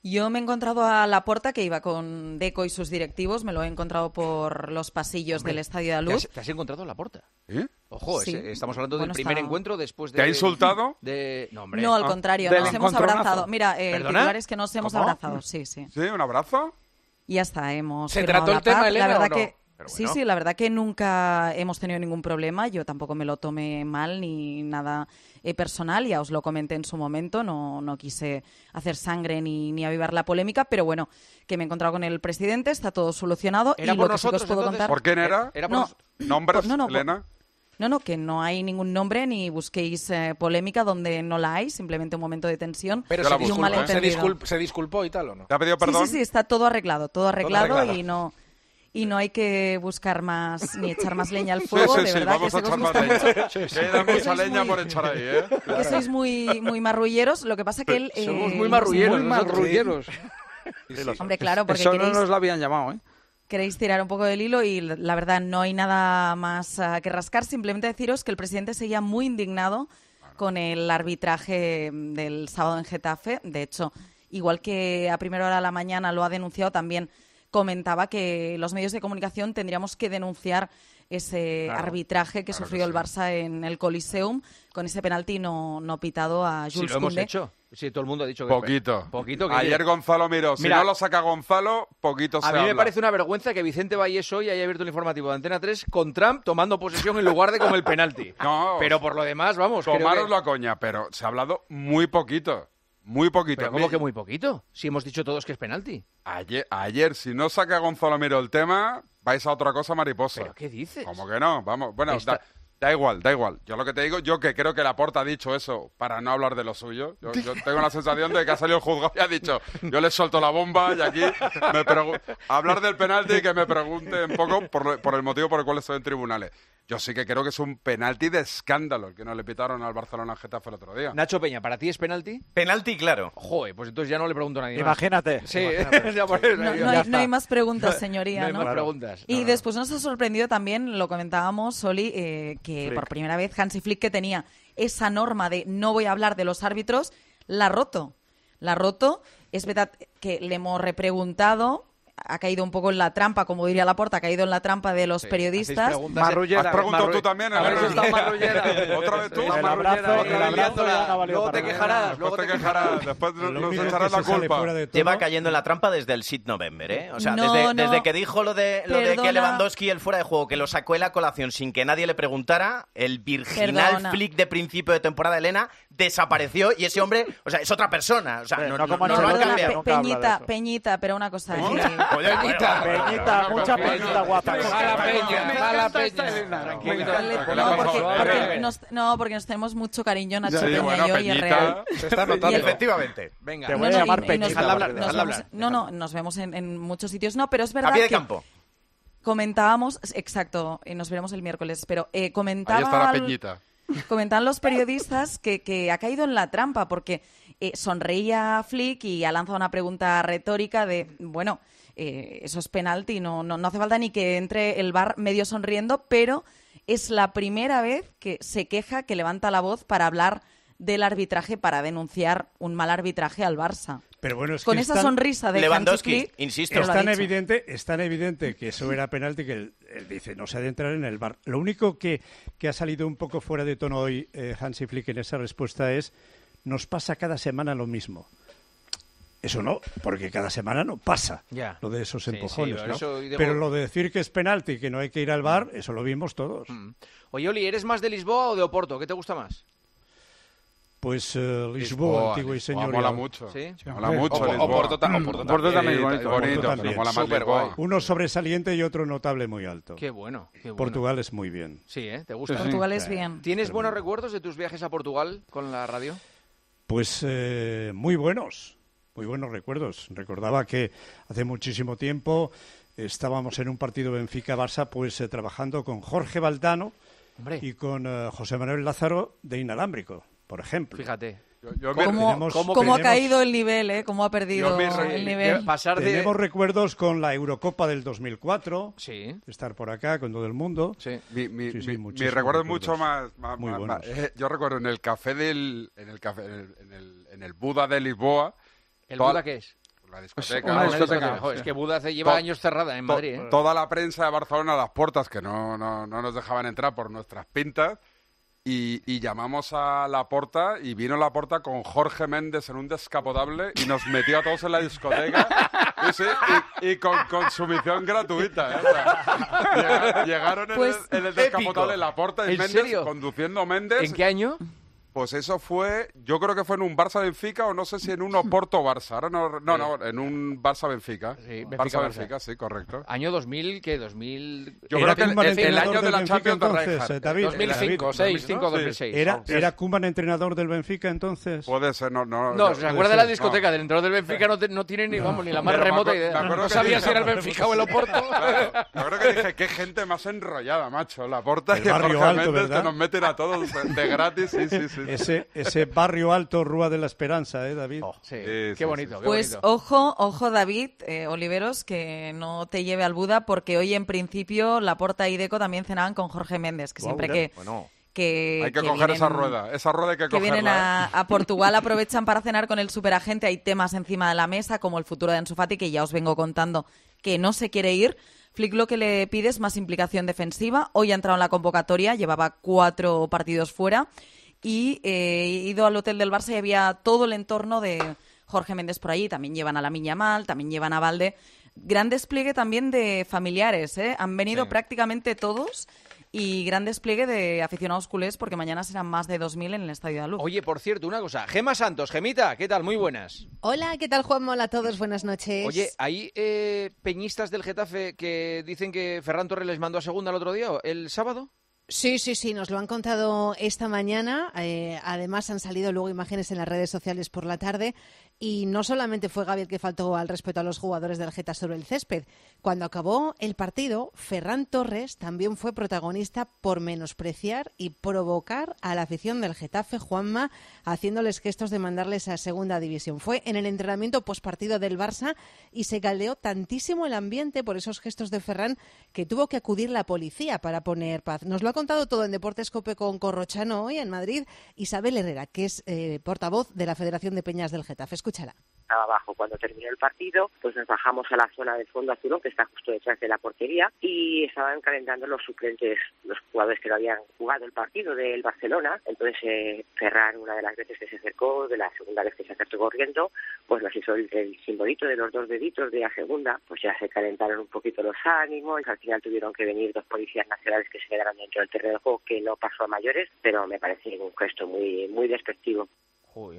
[SPEAKER 2] Yo me he encontrado a Laporta, que iba con Deco y sus directivos, me lo he encontrado por los pasillos
[SPEAKER 1] Hombre,
[SPEAKER 2] del Estadio de la
[SPEAKER 1] ¿te
[SPEAKER 2] Luz.
[SPEAKER 1] has, te has encontrado a Laporta?
[SPEAKER 13] ¿Eh?
[SPEAKER 1] Ojo,
[SPEAKER 2] Sí.
[SPEAKER 1] es- estamos hablando
[SPEAKER 2] Bueno,
[SPEAKER 1] del primer
[SPEAKER 2] está-
[SPEAKER 1] encuentro después de...
[SPEAKER 13] ¿Te ha insultado?
[SPEAKER 1] De... No, hombre.
[SPEAKER 2] No, al
[SPEAKER 1] Ah,
[SPEAKER 2] contrario,
[SPEAKER 1] del
[SPEAKER 2] nos hemos
[SPEAKER 1] encontronazo.
[SPEAKER 2] abrazado. Mira, eh, el
[SPEAKER 1] ¿Perdona?
[SPEAKER 2] titular es que nos hemos
[SPEAKER 13] ¿Cómo?
[SPEAKER 2] abrazado, sí, sí.
[SPEAKER 13] ¿Sí? ¿Un abrazo?
[SPEAKER 2] Y ya está, hemos
[SPEAKER 14] ¿Se
[SPEAKER 2] firmado
[SPEAKER 14] trató el
[SPEAKER 2] la
[SPEAKER 14] tema,
[SPEAKER 2] paz.
[SPEAKER 14] Elena,
[SPEAKER 2] La verdad
[SPEAKER 14] o no?
[SPEAKER 2] que
[SPEAKER 14] Pero
[SPEAKER 2] sí,
[SPEAKER 14] bueno.
[SPEAKER 2] sí, la verdad que nunca hemos tenido ningún problema. Yo tampoco me lo tomé mal ni nada eh, personal. Ya os lo comenté en su momento. No, no quise hacer sangre ni, ni avivar la polémica, pero bueno, que me he encontrado con el presidente, está todo solucionado.
[SPEAKER 1] ¿Era
[SPEAKER 2] y
[SPEAKER 1] por
[SPEAKER 2] lo que sí que
[SPEAKER 1] nosotros,
[SPEAKER 2] os puedo
[SPEAKER 1] entonces?
[SPEAKER 2] contar...
[SPEAKER 13] ¿Por quién era?
[SPEAKER 1] Era por
[SPEAKER 2] No,
[SPEAKER 1] nos-
[SPEAKER 13] ¿Nombres,
[SPEAKER 2] no, no, por-
[SPEAKER 13] Elena?
[SPEAKER 2] No, no, que no hay ningún nombre ni busquéis eh, polémica donde no la hay, simplemente un momento de tensión
[SPEAKER 14] Pero
[SPEAKER 13] Yo
[SPEAKER 14] se
[SPEAKER 13] la
[SPEAKER 2] y un
[SPEAKER 14] disculpó, se,
[SPEAKER 2] malentendido.
[SPEAKER 14] disculp- se disculpó y tal, ¿o no?
[SPEAKER 13] ¿Te ha pedido
[SPEAKER 2] Sí,
[SPEAKER 13] perdón?
[SPEAKER 2] sí, sí, está todo arreglado, todo arreglado,
[SPEAKER 14] arreglado.
[SPEAKER 2] y no y no hay que buscar más ni echar más leña al
[SPEAKER 13] Sí,
[SPEAKER 2] fuego,
[SPEAKER 13] sí,
[SPEAKER 2] de
[SPEAKER 13] sí,
[SPEAKER 2] verdad
[SPEAKER 13] vamos
[SPEAKER 2] que
[SPEAKER 13] a
[SPEAKER 2] sé que
[SPEAKER 13] echar
[SPEAKER 2] os
[SPEAKER 13] más
[SPEAKER 2] gusta
[SPEAKER 13] leña.
[SPEAKER 2] mucho.
[SPEAKER 13] Queda
[SPEAKER 2] Que
[SPEAKER 13] mucha
[SPEAKER 2] sois
[SPEAKER 13] leña
[SPEAKER 2] muy-
[SPEAKER 13] por echar ahí, ¿eh?
[SPEAKER 2] Que sois muy muy marrulleros, lo que pasa que él
[SPEAKER 1] Somos
[SPEAKER 2] eh,
[SPEAKER 1] muy
[SPEAKER 2] no sé,
[SPEAKER 1] marrulleros.
[SPEAKER 5] Muy
[SPEAKER 1] nosotros.
[SPEAKER 5] marrulleros.
[SPEAKER 2] Hombre, claro, porque
[SPEAKER 5] Eso no
[SPEAKER 2] queréis,
[SPEAKER 5] nos lo habían llamado, ¿eh?
[SPEAKER 2] queréis tirar un poco del hilo y la verdad no hay nada más ah, que rascar, simplemente deciros que el presidente seguía muy indignado con el arbitraje del sábado en Getafe. De hecho, igual que a primera hora de la mañana lo ha denunciado, también comentaba que los medios de comunicación tendríamos que denunciar ese
[SPEAKER 1] Claro,
[SPEAKER 2] arbitraje que
[SPEAKER 1] claro
[SPEAKER 2] sufrió
[SPEAKER 1] que
[SPEAKER 2] el Barça en el Coliseum con ese penalti no, no pitado a
[SPEAKER 1] Sí,
[SPEAKER 2] Jules
[SPEAKER 1] lo hemos
[SPEAKER 2] Koundé.
[SPEAKER 1] hecho. Sí, todo el mundo ha dicho que...
[SPEAKER 13] Poquito.
[SPEAKER 1] Poquito. Que
[SPEAKER 13] Ayer Gonzalo miró. Si
[SPEAKER 1] Mira,
[SPEAKER 13] no lo saca Gonzalo, poquito se
[SPEAKER 1] A mí me
[SPEAKER 13] habla.
[SPEAKER 1] parece una vergüenza que Vicente Vallés hoy haya abierto el informativo de Antena tres con Trump tomando posesión en lugar de como el penalti.
[SPEAKER 13] No,
[SPEAKER 1] Pero por lo demás, vamos, creo
[SPEAKER 13] tomaros
[SPEAKER 1] que...
[SPEAKER 13] la coña, pero se ha hablado muy poquito. Muy poquito.
[SPEAKER 1] Pero ¿cómo que muy poquito? Si hemos dicho todos que es penalti.
[SPEAKER 13] Ayer, ayer, si no saca Gonzalo Miro el tema, vais a otra cosa mariposa.
[SPEAKER 1] ¿Pero qué dices?
[SPEAKER 13] ¿Cómo que no? Vamos, bueno,
[SPEAKER 1] Esta-
[SPEAKER 13] da, da igual, da igual. Yo lo que te digo, yo que creo que Laporta ha dicho eso para no hablar de lo suyo. Yo, yo tengo la sensación de que ha salido el juzgado y ha dicho, yo le suelto la bomba y aquí me pregu- hablar del penalti y que me pregunte un poco por, lo- por el motivo por el cual estoy en tribunales. Yo sí que creo que es un penalti de escándalo el que no le pitaron al Barcelona Getafe el otro día.
[SPEAKER 1] Nacho Peña, ¿para ti es penalti?
[SPEAKER 8] Penalti, claro.
[SPEAKER 1] Joder, pues entonces ya no le pregunto a nadie más.
[SPEAKER 4] Imagínate.
[SPEAKER 1] Sí,
[SPEAKER 4] Imagínate.
[SPEAKER 1] ya por eso,
[SPEAKER 2] No,
[SPEAKER 1] ya
[SPEAKER 2] no hay,
[SPEAKER 1] está.
[SPEAKER 2] no hay más preguntas, señoría,
[SPEAKER 1] No hay
[SPEAKER 2] ¿no?
[SPEAKER 1] más preguntas.
[SPEAKER 2] Y
[SPEAKER 1] No, no.
[SPEAKER 2] después nos ha sorprendido también, lo comentábamos, Soli, eh, que
[SPEAKER 1] Flick.
[SPEAKER 2] por primera vez Hansi Flick, que tenía esa norma de no voy a hablar de los árbitros, la ha roto. La ha roto. Es verdad que le hemos repreguntado, ha caído un poco en la trampa, como diría Laporta, ha caído en la trampa de los
[SPEAKER 1] Sí,
[SPEAKER 2] periodistas.
[SPEAKER 1] hacéis preguntas de-
[SPEAKER 5] Marrullera.
[SPEAKER 13] ¿Has preguntado
[SPEAKER 5] marru-
[SPEAKER 13] tú también,
[SPEAKER 5] Habéis
[SPEAKER 13] Elena?
[SPEAKER 5] estado marrullera.
[SPEAKER 13] ¿Otra vez tú?
[SPEAKER 5] Sí,
[SPEAKER 4] El
[SPEAKER 5] marrullera
[SPEAKER 4] abrazo,
[SPEAKER 5] ahí,
[SPEAKER 4] el abrazo ya no ha valido
[SPEAKER 1] Luego te
[SPEAKER 4] para
[SPEAKER 1] quejarás,
[SPEAKER 4] nada.
[SPEAKER 1] luego
[SPEAKER 13] Después
[SPEAKER 1] te
[SPEAKER 13] te quejarás, después
[SPEAKER 3] Lo
[SPEAKER 13] nos
[SPEAKER 3] único
[SPEAKER 13] echarás
[SPEAKER 3] que
[SPEAKER 13] la
[SPEAKER 3] se sale
[SPEAKER 13] culpa.
[SPEAKER 3] fuera de todo-
[SPEAKER 8] Lleva cayendo en la trampa desde el Sid November, ¿eh? O sea,
[SPEAKER 2] No,
[SPEAKER 8] desde,
[SPEAKER 2] no.
[SPEAKER 8] desde que dijo lo de, lo de que
[SPEAKER 2] Perdona.
[SPEAKER 8] Lewandowski el fuera de juego, que lo sacó en la colación sin que nadie le preguntara, el virginal
[SPEAKER 2] Perdona.
[SPEAKER 8] flick de principio de temporada, Elena, desapareció y ese hombre, o sea, es otra persona. O sea,
[SPEAKER 4] Sí,
[SPEAKER 8] no,
[SPEAKER 4] no
[SPEAKER 8] no-
[SPEAKER 4] como
[SPEAKER 8] no
[SPEAKER 2] No,
[SPEAKER 8] lo han
[SPEAKER 4] Ancelotti,
[SPEAKER 2] perdona,
[SPEAKER 8] cambiado.
[SPEAKER 2] Pe-
[SPEAKER 4] nunca habla de
[SPEAKER 2] Peñita,
[SPEAKER 4] eso.
[SPEAKER 2] Peñita, pero una cosa.
[SPEAKER 8] ¿Cómo?
[SPEAKER 2] eh,
[SPEAKER 8] Oye, Peñita.
[SPEAKER 4] Peñita, mucha peñita guapa.
[SPEAKER 14] Mala peña, mala peña.
[SPEAKER 1] Tranquilo.
[SPEAKER 13] ¿Qué le ha
[SPEAKER 2] No porque,
[SPEAKER 13] pasado?
[SPEAKER 2] porque nos, no, porque nos tenemos mucho cariño, Nacho
[SPEAKER 13] Sí,
[SPEAKER 2] Peña
[SPEAKER 13] bueno,
[SPEAKER 2] y yo, y es
[SPEAKER 13] Peñita.
[SPEAKER 2] real.
[SPEAKER 14] Se está
[SPEAKER 2] Y
[SPEAKER 14] notando.
[SPEAKER 2] el-
[SPEAKER 8] Efectivamente.
[SPEAKER 1] Venga.
[SPEAKER 4] Te
[SPEAKER 2] No,
[SPEAKER 4] voy a
[SPEAKER 2] no,
[SPEAKER 4] llamar
[SPEAKER 2] y- y
[SPEAKER 4] Peñita.
[SPEAKER 2] nos-
[SPEAKER 1] Déjala hablar,
[SPEAKER 2] nos
[SPEAKER 1] déjala
[SPEAKER 2] vemos-
[SPEAKER 1] hablar.
[SPEAKER 2] No, no, nos vemos en, en muchos sitios. No, pero es verdad
[SPEAKER 8] A pie de
[SPEAKER 2] que
[SPEAKER 8] campo.
[SPEAKER 2] comentábamos, exacto, y nos veremos el miércoles, pero eh,
[SPEAKER 13] Ahí
[SPEAKER 2] comentaba
[SPEAKER 13] está la
[SPEAKER 2] al-
[SPEAKER 13] Peñita.
[SPEAKER 2] comentaban los periodistas que, que ha caído en la trampa porque eh, sonreía Flick y ha lanzado una pregunta retórica de, bueno, eh, eso es penalti, no, no, no hace falta ni que entre el V A R medio sonriendo, pero es la primera vez que se queja, que levanta la voz para hablar del arbitraje, para denunciar un mal arbitraje al Barça.
[SPEAKER 3] Pero bueno, es
[SPEAKER 2] Con
[SPEAKER 3] que
[SPEAKER 2] esa
[SPEAKER 3] es tan-
[SPEAKER 2] sonrisa de
[SPEAKER 8] Lewandowski,
[SPEAKER 2] Hansi Flick,
[SPEAKER 8] insisto.
[SPEAKER 2] pero
[SPEAKER 3] Es
[SPEAKER 2] lo ha
[SPEAKER 3] tan
[SPEAKER 2] dicho.
[SPEAKER 3] evidente, es tan evidente que eso era penalti que él, él dice no se ha de entrar en el bar. Lo único que, que ha salido un poco fuera de tono hoy eh, Hansi Flick en esa respuesta es nos pasa cada semana lo mismo. Eso no, porque cada semana no pasa
[SPEAKER 1] Ya.
[SPEAKER 3] lo de esos
[SPEAKER 1] Sí,
[SPEAKER 3] empujones,
[SPEAKER 1] sí,
[SPEAKER 3] ¿no?
[SPEAKER 1] eso y de
[SPEAKER 3] Pero
[SPEAKER 1] mo-
[SPEAKER 3] lo de decir que es penalti, que no hay que ir al bar, eso lo vimos todos.
[SPEAKER 1] Oye, Oli, ¿eres más de Lisboa o de Oporto? ¿Qué te gusta más?
[SPEAKER 3] Pues eh, Lisboa,
[SPEAKER 13] Lisboa,
[SPEAKER 3] antiguo y
[SPEAKER 13] Lisboa,
[SPEAKER 3] señorial.
[SPEAKER 13] mola mucho.
[SPEAKER 1] ¿Sí?
[SPEAKER 13] Mola
[SPEAKER 3] hombre.
[SPEAKER 13] mucho
[SPEAKER 14] O-
[SPEAKER 13] Lisboa.
[SPEAKER 14] Oporto ta- Oporto
[SPEAKER 5] Oporto también es bonito.
[SPEAKER 13] Es bonito,
[SPEAKER 3] Oporto
[SPEAKER 13] pero
[SPEAKER 3] también.
[SPEAKER 13] mola más
[SPEAKER 14] Superguay.
[SPEAKER 13] Lisboa.
[SPEAKER 3] Uno sobresaliente y otro notable muy alto.
[SPEAKER 1] Qué bueno, qué bueno.
[SPEAKER 3] Portugal es muy bien.
[SPEAKER 1] Sí, ¿eh? ¿Te gusta?
[SPEAKER 5] Sí, sí.
[SPEAKER 2] Portugal es
[SPEAKER 3] Sí.
[SPEAKER 2] bien.
[SPEAKER 1] ¿Tienes buenos recuerdos de tus viajes a Portugal con la radio?
[SPEAKER 3] Pues eh, muy buenos, muy buenos recuerdos. Recordaba que hace muchísimo tiempo estábamos en un partido Benfica-Barça pues eh, trabajando con Jorge Valdano
[SPEAKER 1] Hombre,
[SPEAKER 3] y con eh, José Manuel Lázaro de Inalámbrico, por ejemplo.
[SPEAKER 1] fíjate.
[SPEAKER 13] Yo- yo me-
[SPEAKER 2] ¿Cómo,
[SPEAKER 3] tenemos-
[SPEAKER 2] cómo
[SPEAKER 3] tenemos-
[SPEAKER 2] ha caído el nivel, eh? ¿Cómo ha perdido
[SPEAKER 13] Yo me re-
[SPEAKER 2] el nivel?
[SPEAKER 1] Pasar de...
[SPEAKER 3] Tenemos recuerdos con la Eurocopa del dos mil cuatro,
[SPEAKER 1] Sí,
[SPEAKER 3] estar por acá con todo el mundo.
[SPEAKER 1] sí.
[SPEAKER 13] Mi, mi,
[SPEAKER 3] Sí, sí,
[SPEAKER 13] mi-
[SPEAKER 3] muchísimos
[SPEAKER 13] mi recuerdo es
[SPEAKER 3] recuerdos.
[SPEAKER 13] mucho más, más-
[SPEAKER 3] Muy
[SPEAKER 13] más-
[SPEAKER 3] buenos.
[SPEAKER 13] más- eh, yo recuerdo en el café del en el café en el, en el, en el Buda de Lisboa.
[SPEAKER 1] ¿El
[SPEAKER 13] toda-
[SPEAKER 1] Buda qué es?
[SPEAKER 13] la discoteca.
[SPEAKER 1] Una
[SPEAKER 13] ¿no?
[SPEAKER 1] discoteca. Joder, es que Buda hace- lleva
[SPEAKER 13] To-
[SPEAKER 1] años cerrada en
[SPEAKER 13] to-
[SPEAKER 1] Madrid, ¿eh?
[SPEAKER 13] Toda la prensa de Barcelona a las puertas, que no, no, no nos dejaban entrar por nuestras pintas, y, y llamamos a Laporta, y vino Laporta con Jorge Méndez en un descapotable y nos metió a todos en la discoteca, y, sí, y, y con consumición gratuita. ¿eh? O sea, llega- llegaron en,
[SPEAKER 1] Pues,
[SPEAKER 13] el, en el descapotable
[SPEAKER 1] épico.
[SPEAKER 13] Laporta y
[SPEAKER 1] ¿En
[SPEAKER 13] Méndez
[SPEAKER 1] serio?
[SPEAKER 13] conduciendo Méndez.
[SPEAKER 1] ¿En qué año?
[SPEAKER 13] Pues eso fue, yo creo que fue en un Barça-Benfica o no sé si en un Oporto-Barça. Ahora no, no, no, en un Barça-Benfica.
[SPEAKER 1] Sí,
[SPEAKER 13] Barça-Benfica, sí, correcto.
[SPEAKER 1] Año dos mil, ¿qué? dos mil...
[SPEAKER 13] Yo creo que el, el- el año de la Champions de
[SPEAKER 3] entonces,
[SPEAKER 13] Rijkaard.
[SPEAKER 3] eh, David.
[SPEAKER 1] dos mil cinco,
[SPEAKER 3] David.
[SPEAKER 1] seis, dos mil cinco, dos mil seis.
[SPEAKER 3] ¿Era,
[SPEAKER 1] Sí.
[SPEAKER 3] ¿Era Koeman entrenador del Benfica entonces?
[SPEAKER 13] Puede ser, no. No,
[SPEAKER 1] No, ¿se acuerda de la discoteca
[SPEAKER 13] no.
[SPEAKER 1] del entrenador del Benfica? No, te- no tiene ni, vamos, ni la más
[SPEAKER 13] Pero me
[SPEAKER 1] remota
[SPEAKER 13] acuer-
[SPEAKER 1] idea.
[SPEAKER 13] me acuerdo
[SPEAKER 1] No
[SPEAKER 13] que
[SPEAKER 1] sabía
[SPEAKER 13] dije-
[SPEAKER 1] si era el Benfica o el Oporto.
[SPEAKER 13] Claro, yo creo que dije, qué gente más enrollada, macho. Laporta
[SPEAKER 3] El
[SPEAKER 13] y
[SPEAKER 3] barrio
[SPEAKER 13] Jorge
[SPEAKER 3] alto,
[SPEAKER 13] Méndez
[SPEAKER 3] ¿verdad?
[SPEAKER 13] que nos meten a todos de, de gratis. Sí, sí, sí.
[SPEAKER 3] Ese, ese barrio alto, Rúa de la Esperanza, ¿eh, David?
[SPEAKER 1] Sí,
[SPEAKER 13] Sí,
[SPEAKER 1] qué
[SPEAKER 13] sí,
[SPEAKER 1] bonito, qué
[SPEAKER 2] Pues
[SPEAKER 1] bonito.
[SPEAKER 2] ojo, ojo David, eh, Oliveros, que no te lleve al Buda, porque hoy en principio Laporta y Deco también cenaban con Jorge Méndez, que
[SPEAKER 13] Guau,
[SPEAKER 2] siempre
[SPEAKER 13] mira.
[SPEAKER 2] que...
[SPEAKER 13] Bueno,
[SPEAKER 2] que,
[SPEAKER 13] hay que,
[SPEAKER 2] que
[SPEAKER 13] coger
[SPEAKER 2] vienen-
[SPEAKER 13] esa rueda. Esa rueda hay que,
[SPEAKER 2] que vienen
[SPEAKER 13] cogerla.
[SPEAKER 2] a, a Portugal, aprovechan para cenar con el superagente. Hay temas encima de la mesa, como el futuro de Ansu Fati, que ya os vengo contando que no se quiere ir. Flick lo que le pide es más implicación defensiva. Hoy ha entrado en la convocatoria, llevaba cuatro partidos fuera. Y eh, he ido al hotel del Barça y había todo el entorno de Jorge Méndez por allí. También llevan a la Mal, también llevan a Valde. Gran despliegue también de familiares, ¿eh? Han venido
[SPEAKER 1] Sí.
[SPEAKER 2] prácticamente todos. Y gran despliegue de aficionados culés, porque mañana serán más de dos mil en el Estadio de Luz.
[SPEAKER 1] Oye, por cierto, una cosa. Gema Santos, Gemita, ¿qué tal? Muy buenas.
[SPEAKER 7] Hola, ¿qué tal, Juanma? Hola a todos, buenas noches.
[SPEAKER 1] Oye, ¿hay eh, peñistas del Getafe que dicen que Ferran Torres les mandó a segunda el otro día, el sábado?
[SPEAKER 7] Sí, sí, sí, nos lo han contado esta mañana. Eh, además, han salido luego imágenes en las redes sociales por la tarde. Y no solamente fue Gavi el que faltó al respeto a los jugadores del Getafe sobre el césped. Cuando acabó el partido, Ferran Torres también fue protagonista por menospreciar y provocar a la afición del Getafe, Juanma, haciéndoles gestos de mandarles a segunda división. Fue en el entrenamiento postpartido del Barça y se caldeó tantísimo el ambiente por esos gestos de Ferran que tuvo que acudir la policía para poner paz. Nos lo ha contado todo en Deportes COPE con Corrochano hoy en Madrid. Isabel Herrera, que es eh, portavoz de la Federación de Peñas del Getafe. Escúchala.
[SPEAKER 9] Estaba abajo. Cuando terminó el partido, pues nos bajamos a la zona del fondo azulón, que está justo detrás de la portería, y estaban calentando los suplentes, los jugadores que no habían jugado el partido del Barcelona. Entonces eh, Ferran, una de las veces que se acercó, de la segunda vez que se acercó corriendo, pues nos hizo el, el simbolito de los dos deditos de la segunda. Pues ya se calentaron un poquito los ánimos, y al final tuvieron que venir dos policías nacionales que se quedaron dentro del terreno de juego, que no pasó a mayores, pero me parece un gesto muy, muy despectivo.
[SPEAKER 1] Joder.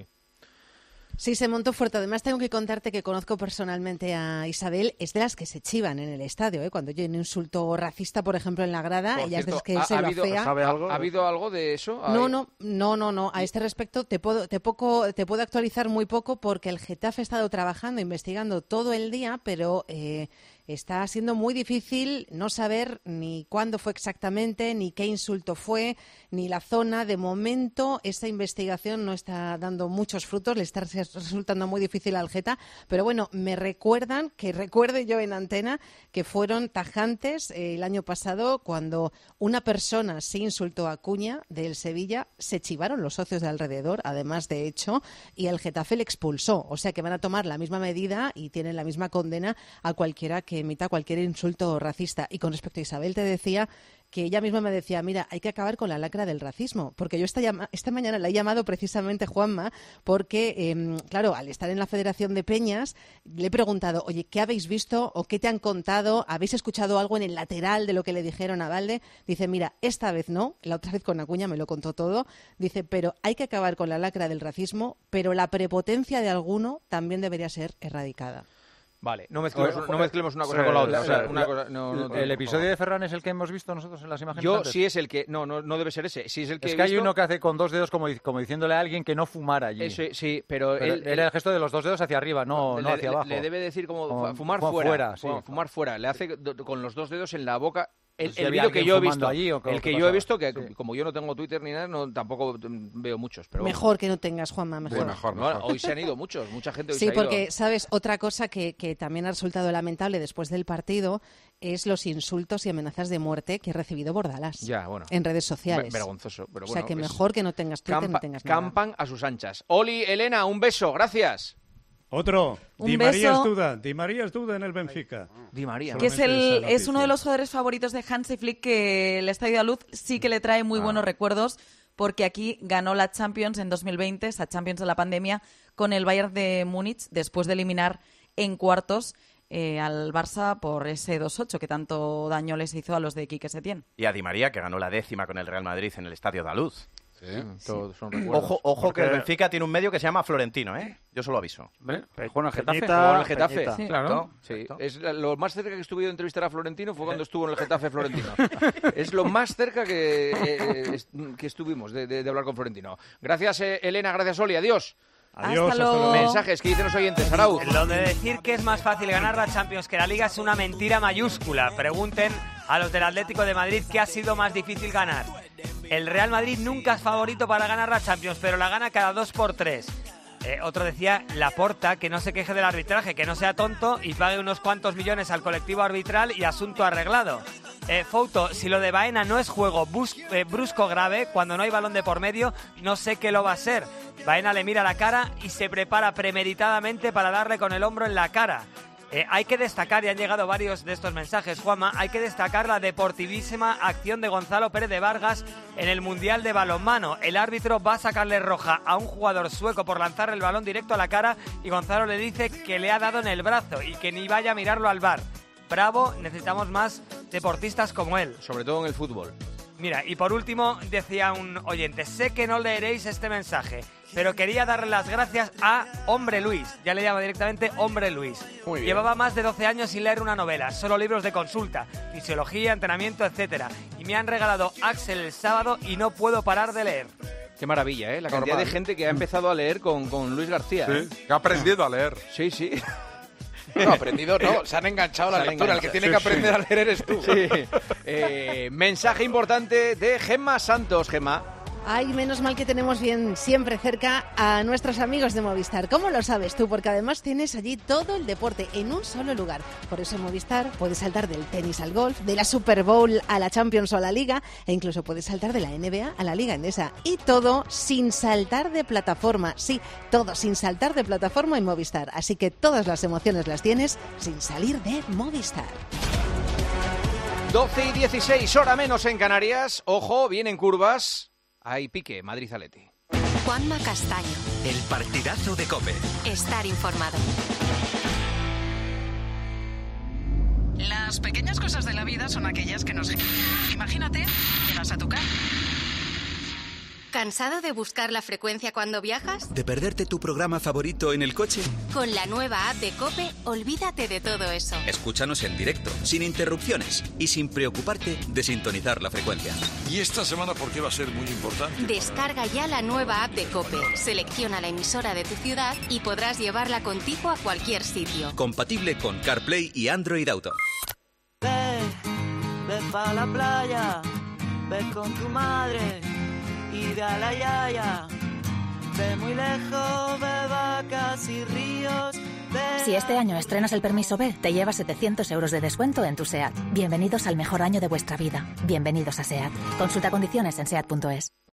[SPEAKER 7] Sí, se montó fuerte. Además, tengo que contarte que conozco personalmente a Isabel. Es de las que se chivan en el estadio, ¿eh? Cuando hay un insulto racista, por ejemplo, en la grada,
[SPEAKER 1] Por
[SPEAKER 7] ella es de las
[SPEAKER 1] cierto,
[SPEAKER 7] que
[SPEAKER 1] ¿ha-
[SPEAKER 7] se
[SPEAKER 1] ha
[SPEAKER 7] lo
[SPEAKER 1] habido-
[SPEAKER 7] afea.
[SPEAKER 1] ¿Ha, ha habido algo de eso?
[SPEAKER 7] No,
[SPEAKER 1] ¿Hay-
[SPEAKER 7] no, no, no, no. A este respecto te puedo, te poco, te puedo actualizar muy poco porque el Getafe ha estado trabajando, investigando todo el día, pero eh, está siendo muy difícil no saber ni cuándo fue exactamente, ni qué insulto fue, ni la zona. De momento, esta investigación no está dando muchos frutos, le está resultando muy difícil al Geta, pero bueno, me recuerdan, que recuerde yo en antena, que fueron tajantes eh, el año pasado cuando una persona se insultó a Acuña del Sevilla, se chivaron los socios de alrededor, además de hecho, y el Getafe le expulsó. O sea que van a tomar la misma medida y tienen la misma condena a cualquiera que emita cualquier insulto racista. Y con respecto a Isabel, te decía que ella misma me decía, mira, hay que acabar con la lacra del racismo, porque yo esta, llama, esta mañana la he llamado precisamente, Juanma, porque, eh, claro, al estar en la Federación de Peñas, le he preguntado, oye, ¿qué habéis visto o qué te han contado? ¿Habéis escuchado algo en el lateral de lo que le dijeron a Valde? Dice, mira, esta vez no, la otra vez con Acuña me lo contó todo, dice, pero hay que acabar con la lacra del racismo, pero la prepotencia de alguno también debería ser erradicada.
[SPEAKER 1] Vale, no mezclemos,
[SPEAKER 6] Oye,
[SPEAKER 1] no mezclemos una cosa
[SPEAKER 6] sí,
[SPEAKER 1] con la otra.
[SPEAKER 6] la-
[SPEAKER 1] O sea,
[SPEAKER 6] la-
[SPEAKER 1] una cosa, no, no,
[SPEAKER 6] el
[SPEAKER 1] por
[SPEAKER 6] episodio
[SPEAKER 1] favor.
[SPEAKER 6] de Ferran es el que hemos visto nosotros en las imágenes
[SPEAKER 1] Yo
[SPEAKER 6] antes.
[SPEAKER 1] sí es el que... No, no, no debe ser ese. Sí es el que
[SPEAKER 6] Es
[SPEAKER 1] he
[SPEAKER 6] que hay
[SPEAKER 1] visto.
[SPEAKER 6] uno que hace con dos dedos como, como diciéndole a alguien que no fumara allí.
[SPEAKER 1] Eso, sí, pero,
[SPEAKER 6] Pero
[SPEAKER 1] él,
[SPEAKER 6] era el gesto de los dos dedos hacia arriba, no,
[SPEAKER 1] le,
[SPEAKER 6] no hacia
[SPEAKER 1] le-
[SPEAKER 6] abajo.
[SPEAKER 1] le debe decir como,
[SPEAKER 6] Como-
[SPEAKER 1] fu- fumar
[SPEAKER 6] como
[SPEAKER 1] fuera.
[SPEAKER 6] fuera, sí.
[SPEAKER 1] Fu- Fumar fuera. Le hace do- con los dos dedos en la boca. El,
[SPEAKER 6] Pues si
[SPEAKER 1] el
[SPEAKER 6] había
[SPEAKER 1] vídeo que
[SPEAKER 6] alguien
[SPEAKER 1] yo he
[SPEAKER 6] fumando
[SPEAKER 1] visto,
[SPEAKER 6] allí, ¿o qué-
[SPEAKER 1] el
[SPEAKER 6] qué
[SPEAKER 1] que yo he
[SPEAKER 6] pasaba?
[SPEAKER 1] visto, que
[SPEAKER 6] Sí.
[SPEAKER 1] como yo no tengo Twitter ni nada, no, tampoco mm, veo muchos. Pero
[SPEAKER 7] Mejor que no tengas, Juanma, mejor.
[SPEAKER 1] No, hoy se han ido muchos, mucha gente hoy
[SPEAKER 7] Sí,
[SPEAKER 1] se ha ido.
[SPEAKER 7] porque, ¿sabes? Otra cosa que, que también ha resultado lamentable después del partido es los insultos y amenazas de muerte que ha recibido Bordalás
[SPEAKER 1] Ya, bueno.
[SPEAKER 7] en redes sociales.
[SPEAKER 1] Ver- Vergonzoso. Pero
[SPEAKER 7] o sea,
[SPEAKER 1] bueno,
[SPEAKER 7] que
[SPEAKER 1] es-
[SPEAKER 7] mejor que no tengas Twitter,
[SPEAKER 1] Campa-
[SPEAKER 7] no tengas nada.
[SPEAKER 1] campan a sus anchas. Oli, Elena, un beso, gracias.
[SPEAKER 3] Otro,
[SPEAKER 2] Un
[SPEAKER 3] Di María
[SPEAKER 2] beso.
[SPEAKER 3] es duda, Di María es duda en el Benfica.
[SPEAKER 1] Di María.
[SPEAKER 2] Que es, el, es uno de los jugadores favoritos de Hansi Flick, que el Estadio de Luz sí que le trae muy
[SPEAKER 3] Ah.
[SPEAKER 2] buenos recuerdos, porque aquí ganó la Champions en dos mil veinte, esa Champions de la pandemia, con el Bayern de Múnich, después de eliminar en cuartos eh, al Barça por ese dos ocho que tanto daño les hizo a los de Quique Setién.
[SPEAKER 8] Y a Di María, que ganó la décima con el Real Madrid en el Estadio da Luz.
[SPEAKER 13] Sí.
[SPEAKER 6] Todos son recuerdos.
[SPEAKER 8] Ojo, ojo
[SPEAKER 6] Porque-
[SPEAKER 8] que el Benfica tiene un medio que se llama Florentino, ¿eh? Yo se lo aviso.
[SPEAKER 5] Hombre, juega en el Getafe.
[SPEAKER 1] Jugó en el Getafe,
[SPEAKER 5] Peñita.
[SPEAKER 1] sí,
[SPEAKER 5] Claro.
[SPEAKER 1] Sí. Es la- lo más cerca que estuve yo de entrevistar a Florentino fue cuando estuvo en el Getafe Florentino. Es lo más cerca que, eh, es- que estuvimos de, de- de hablar con Florentino. Gracias, eh, Elena, gracias, Oli, adiós.
[SPEAKER 3] Adiós,
[SPEAKER 2] Hasta luego.
[SPEAKER 1] Mensajes que dicen los oyentes, Arauz.
[SPEAKER 17] Lo de decir que es más fácil ganar la Champions que la Liga es una mentira mayúscula. Pregunten a los del Atlético de Madrid qué ha sido más difícil ganar. El Real Madrid nunca es favorito para ganar la Champions, pero la gana cada dos por tres. Eh, otro decía, Laporta, que no se queje del arbitraje, que no sea tonto y pague unos cuantos millones al colectivo arbitral y asunto arreglado. Eh, Fouto, si lo de Baena no es juego bus- eh, brusco grave, cuando no hay balón de por medio, no sé qué lo va a ser. Baena le mira la cara y se prepara premeditadamente para darle con el hombro en la cara. Eh, hay que destacar, y han llegado varios de estos mensajes, Juanma, hay que destacar la deportivísima acción de Gonzalo Pérez de Vargas en el Mundial de Balonmano. El árbitro va a sacarle roja a un jugador sueco por lanzar el balón directo a la cara y Gonzalo le dice que le ha dado en el brazo y que ni vaya a mirarlo al bar. Bravo, necesitamos más deportistas como él.
[SPEAKER 1] Sobre todo en el fútbol.
[SPEAKER 17] Mira, y por último, decía un oyente, sé que no leeréis este mensaje, pero quería darle las gracias a Hombre Luis. Ya le llama directamente Hombre Luis.
[SPEAKER 14] Muy bien.
[SPEAKER 17] Llevaba más de doce años sin leer una novela, solo libros de consulta, fisiología, entrenamiento, etcétera. Y me han regalado Axel el sábado y no puedo parar de leer.
[SPEAKER 1] Qué maravilla, ¿eh? La cantidad
[SPEAKER 13] Normal.
[SPEAKER 1] de gente que ha empezado a leer con, con Luis García. ¿eh?
[SPEAKER 13] Sí, que ha aprendido a leer.
[SPEAKER 1] Sí, sí.
[SPEAKER 14] No, aprendido no, se han enganchado a la
[SPEAKER 1] Se han
[SPEAKER 14] lectura. El que
[SPEAKER 1] enganchado.
[SPEAKER 14] tiene que aprender a leer eres tú.
[SPEAKER 1] Sí. Eh, mensaje importante de Gemma Santos, Gemma.
[SPEAKER 7] Ay, menos mal que tenemos bien siempre cerca a nuestros amigos de Movistar. ¿Cómo lo sabes tú? Porque además tienes allí todo el deporte en un solo lugar. Por eso en Movistar puedes saltar del tenis al golf, de la Super Bowl a la Champions o a la Liga, e incluso puedes saltar de la N B A a la Liga Endesa. Y todo sin saltar de plataforma. Sí, todo sin saltar de plataforma en Movistar. Así que todas las emociones las tienes sin salir de Movistar.
[SPEAKER 1] doce y dieciséis, hora menos en Canarias. Ojo, vienen curvas. Hay pique, Madrid-Atleti.
[SPEAKER 10] Juanma Castaño.
[SPEAKER 11] El partidazo de COPE.
[SPEAKER 10] Estar informado.
[SPEAKER 23] Las pequeñas cosas de la vida son aquellas que nos... Imagínate, llegas a tu casa.
[SPEAKER 10] ¿Cansado de buscar la frecuencia cuando viajas?
[SPEAKER 11] ¿De perderte tu programa favorito en el coche?
[SPEAKER 10] Con la nueva app de COPE, olvídate de todo eso.
[SPEAKER 11] Escúchanos en directo, sin interrupciones y sin preocuparte de sintonizar la frecuencia.
[SPEAKER 24] ¿Y esta semana por qué va a ser muy importante?
[SPEAKER 10] Descarga ya la nueva app de COPE, selecciona la emisora de tu ciudad y podrás llevarla contigo a cualquier sitio.
[SPEAKER 11] Compatible con CarPlay y Android Auto.
[SPEAKER 25] Ve, ve pa' la playa, ve con tu madre y ve a la yaya. Ve muy lejos, ve vacas y ríos. Ve...
[SPEAKER 26] Si este año estrenas el permiso B, te llevas setecientos euros de descuento en tu SEAT. Bienvenidos al mejor año de vuestra vida. Bienvenidos a SEAT. Consulta condiciones en seat punto es.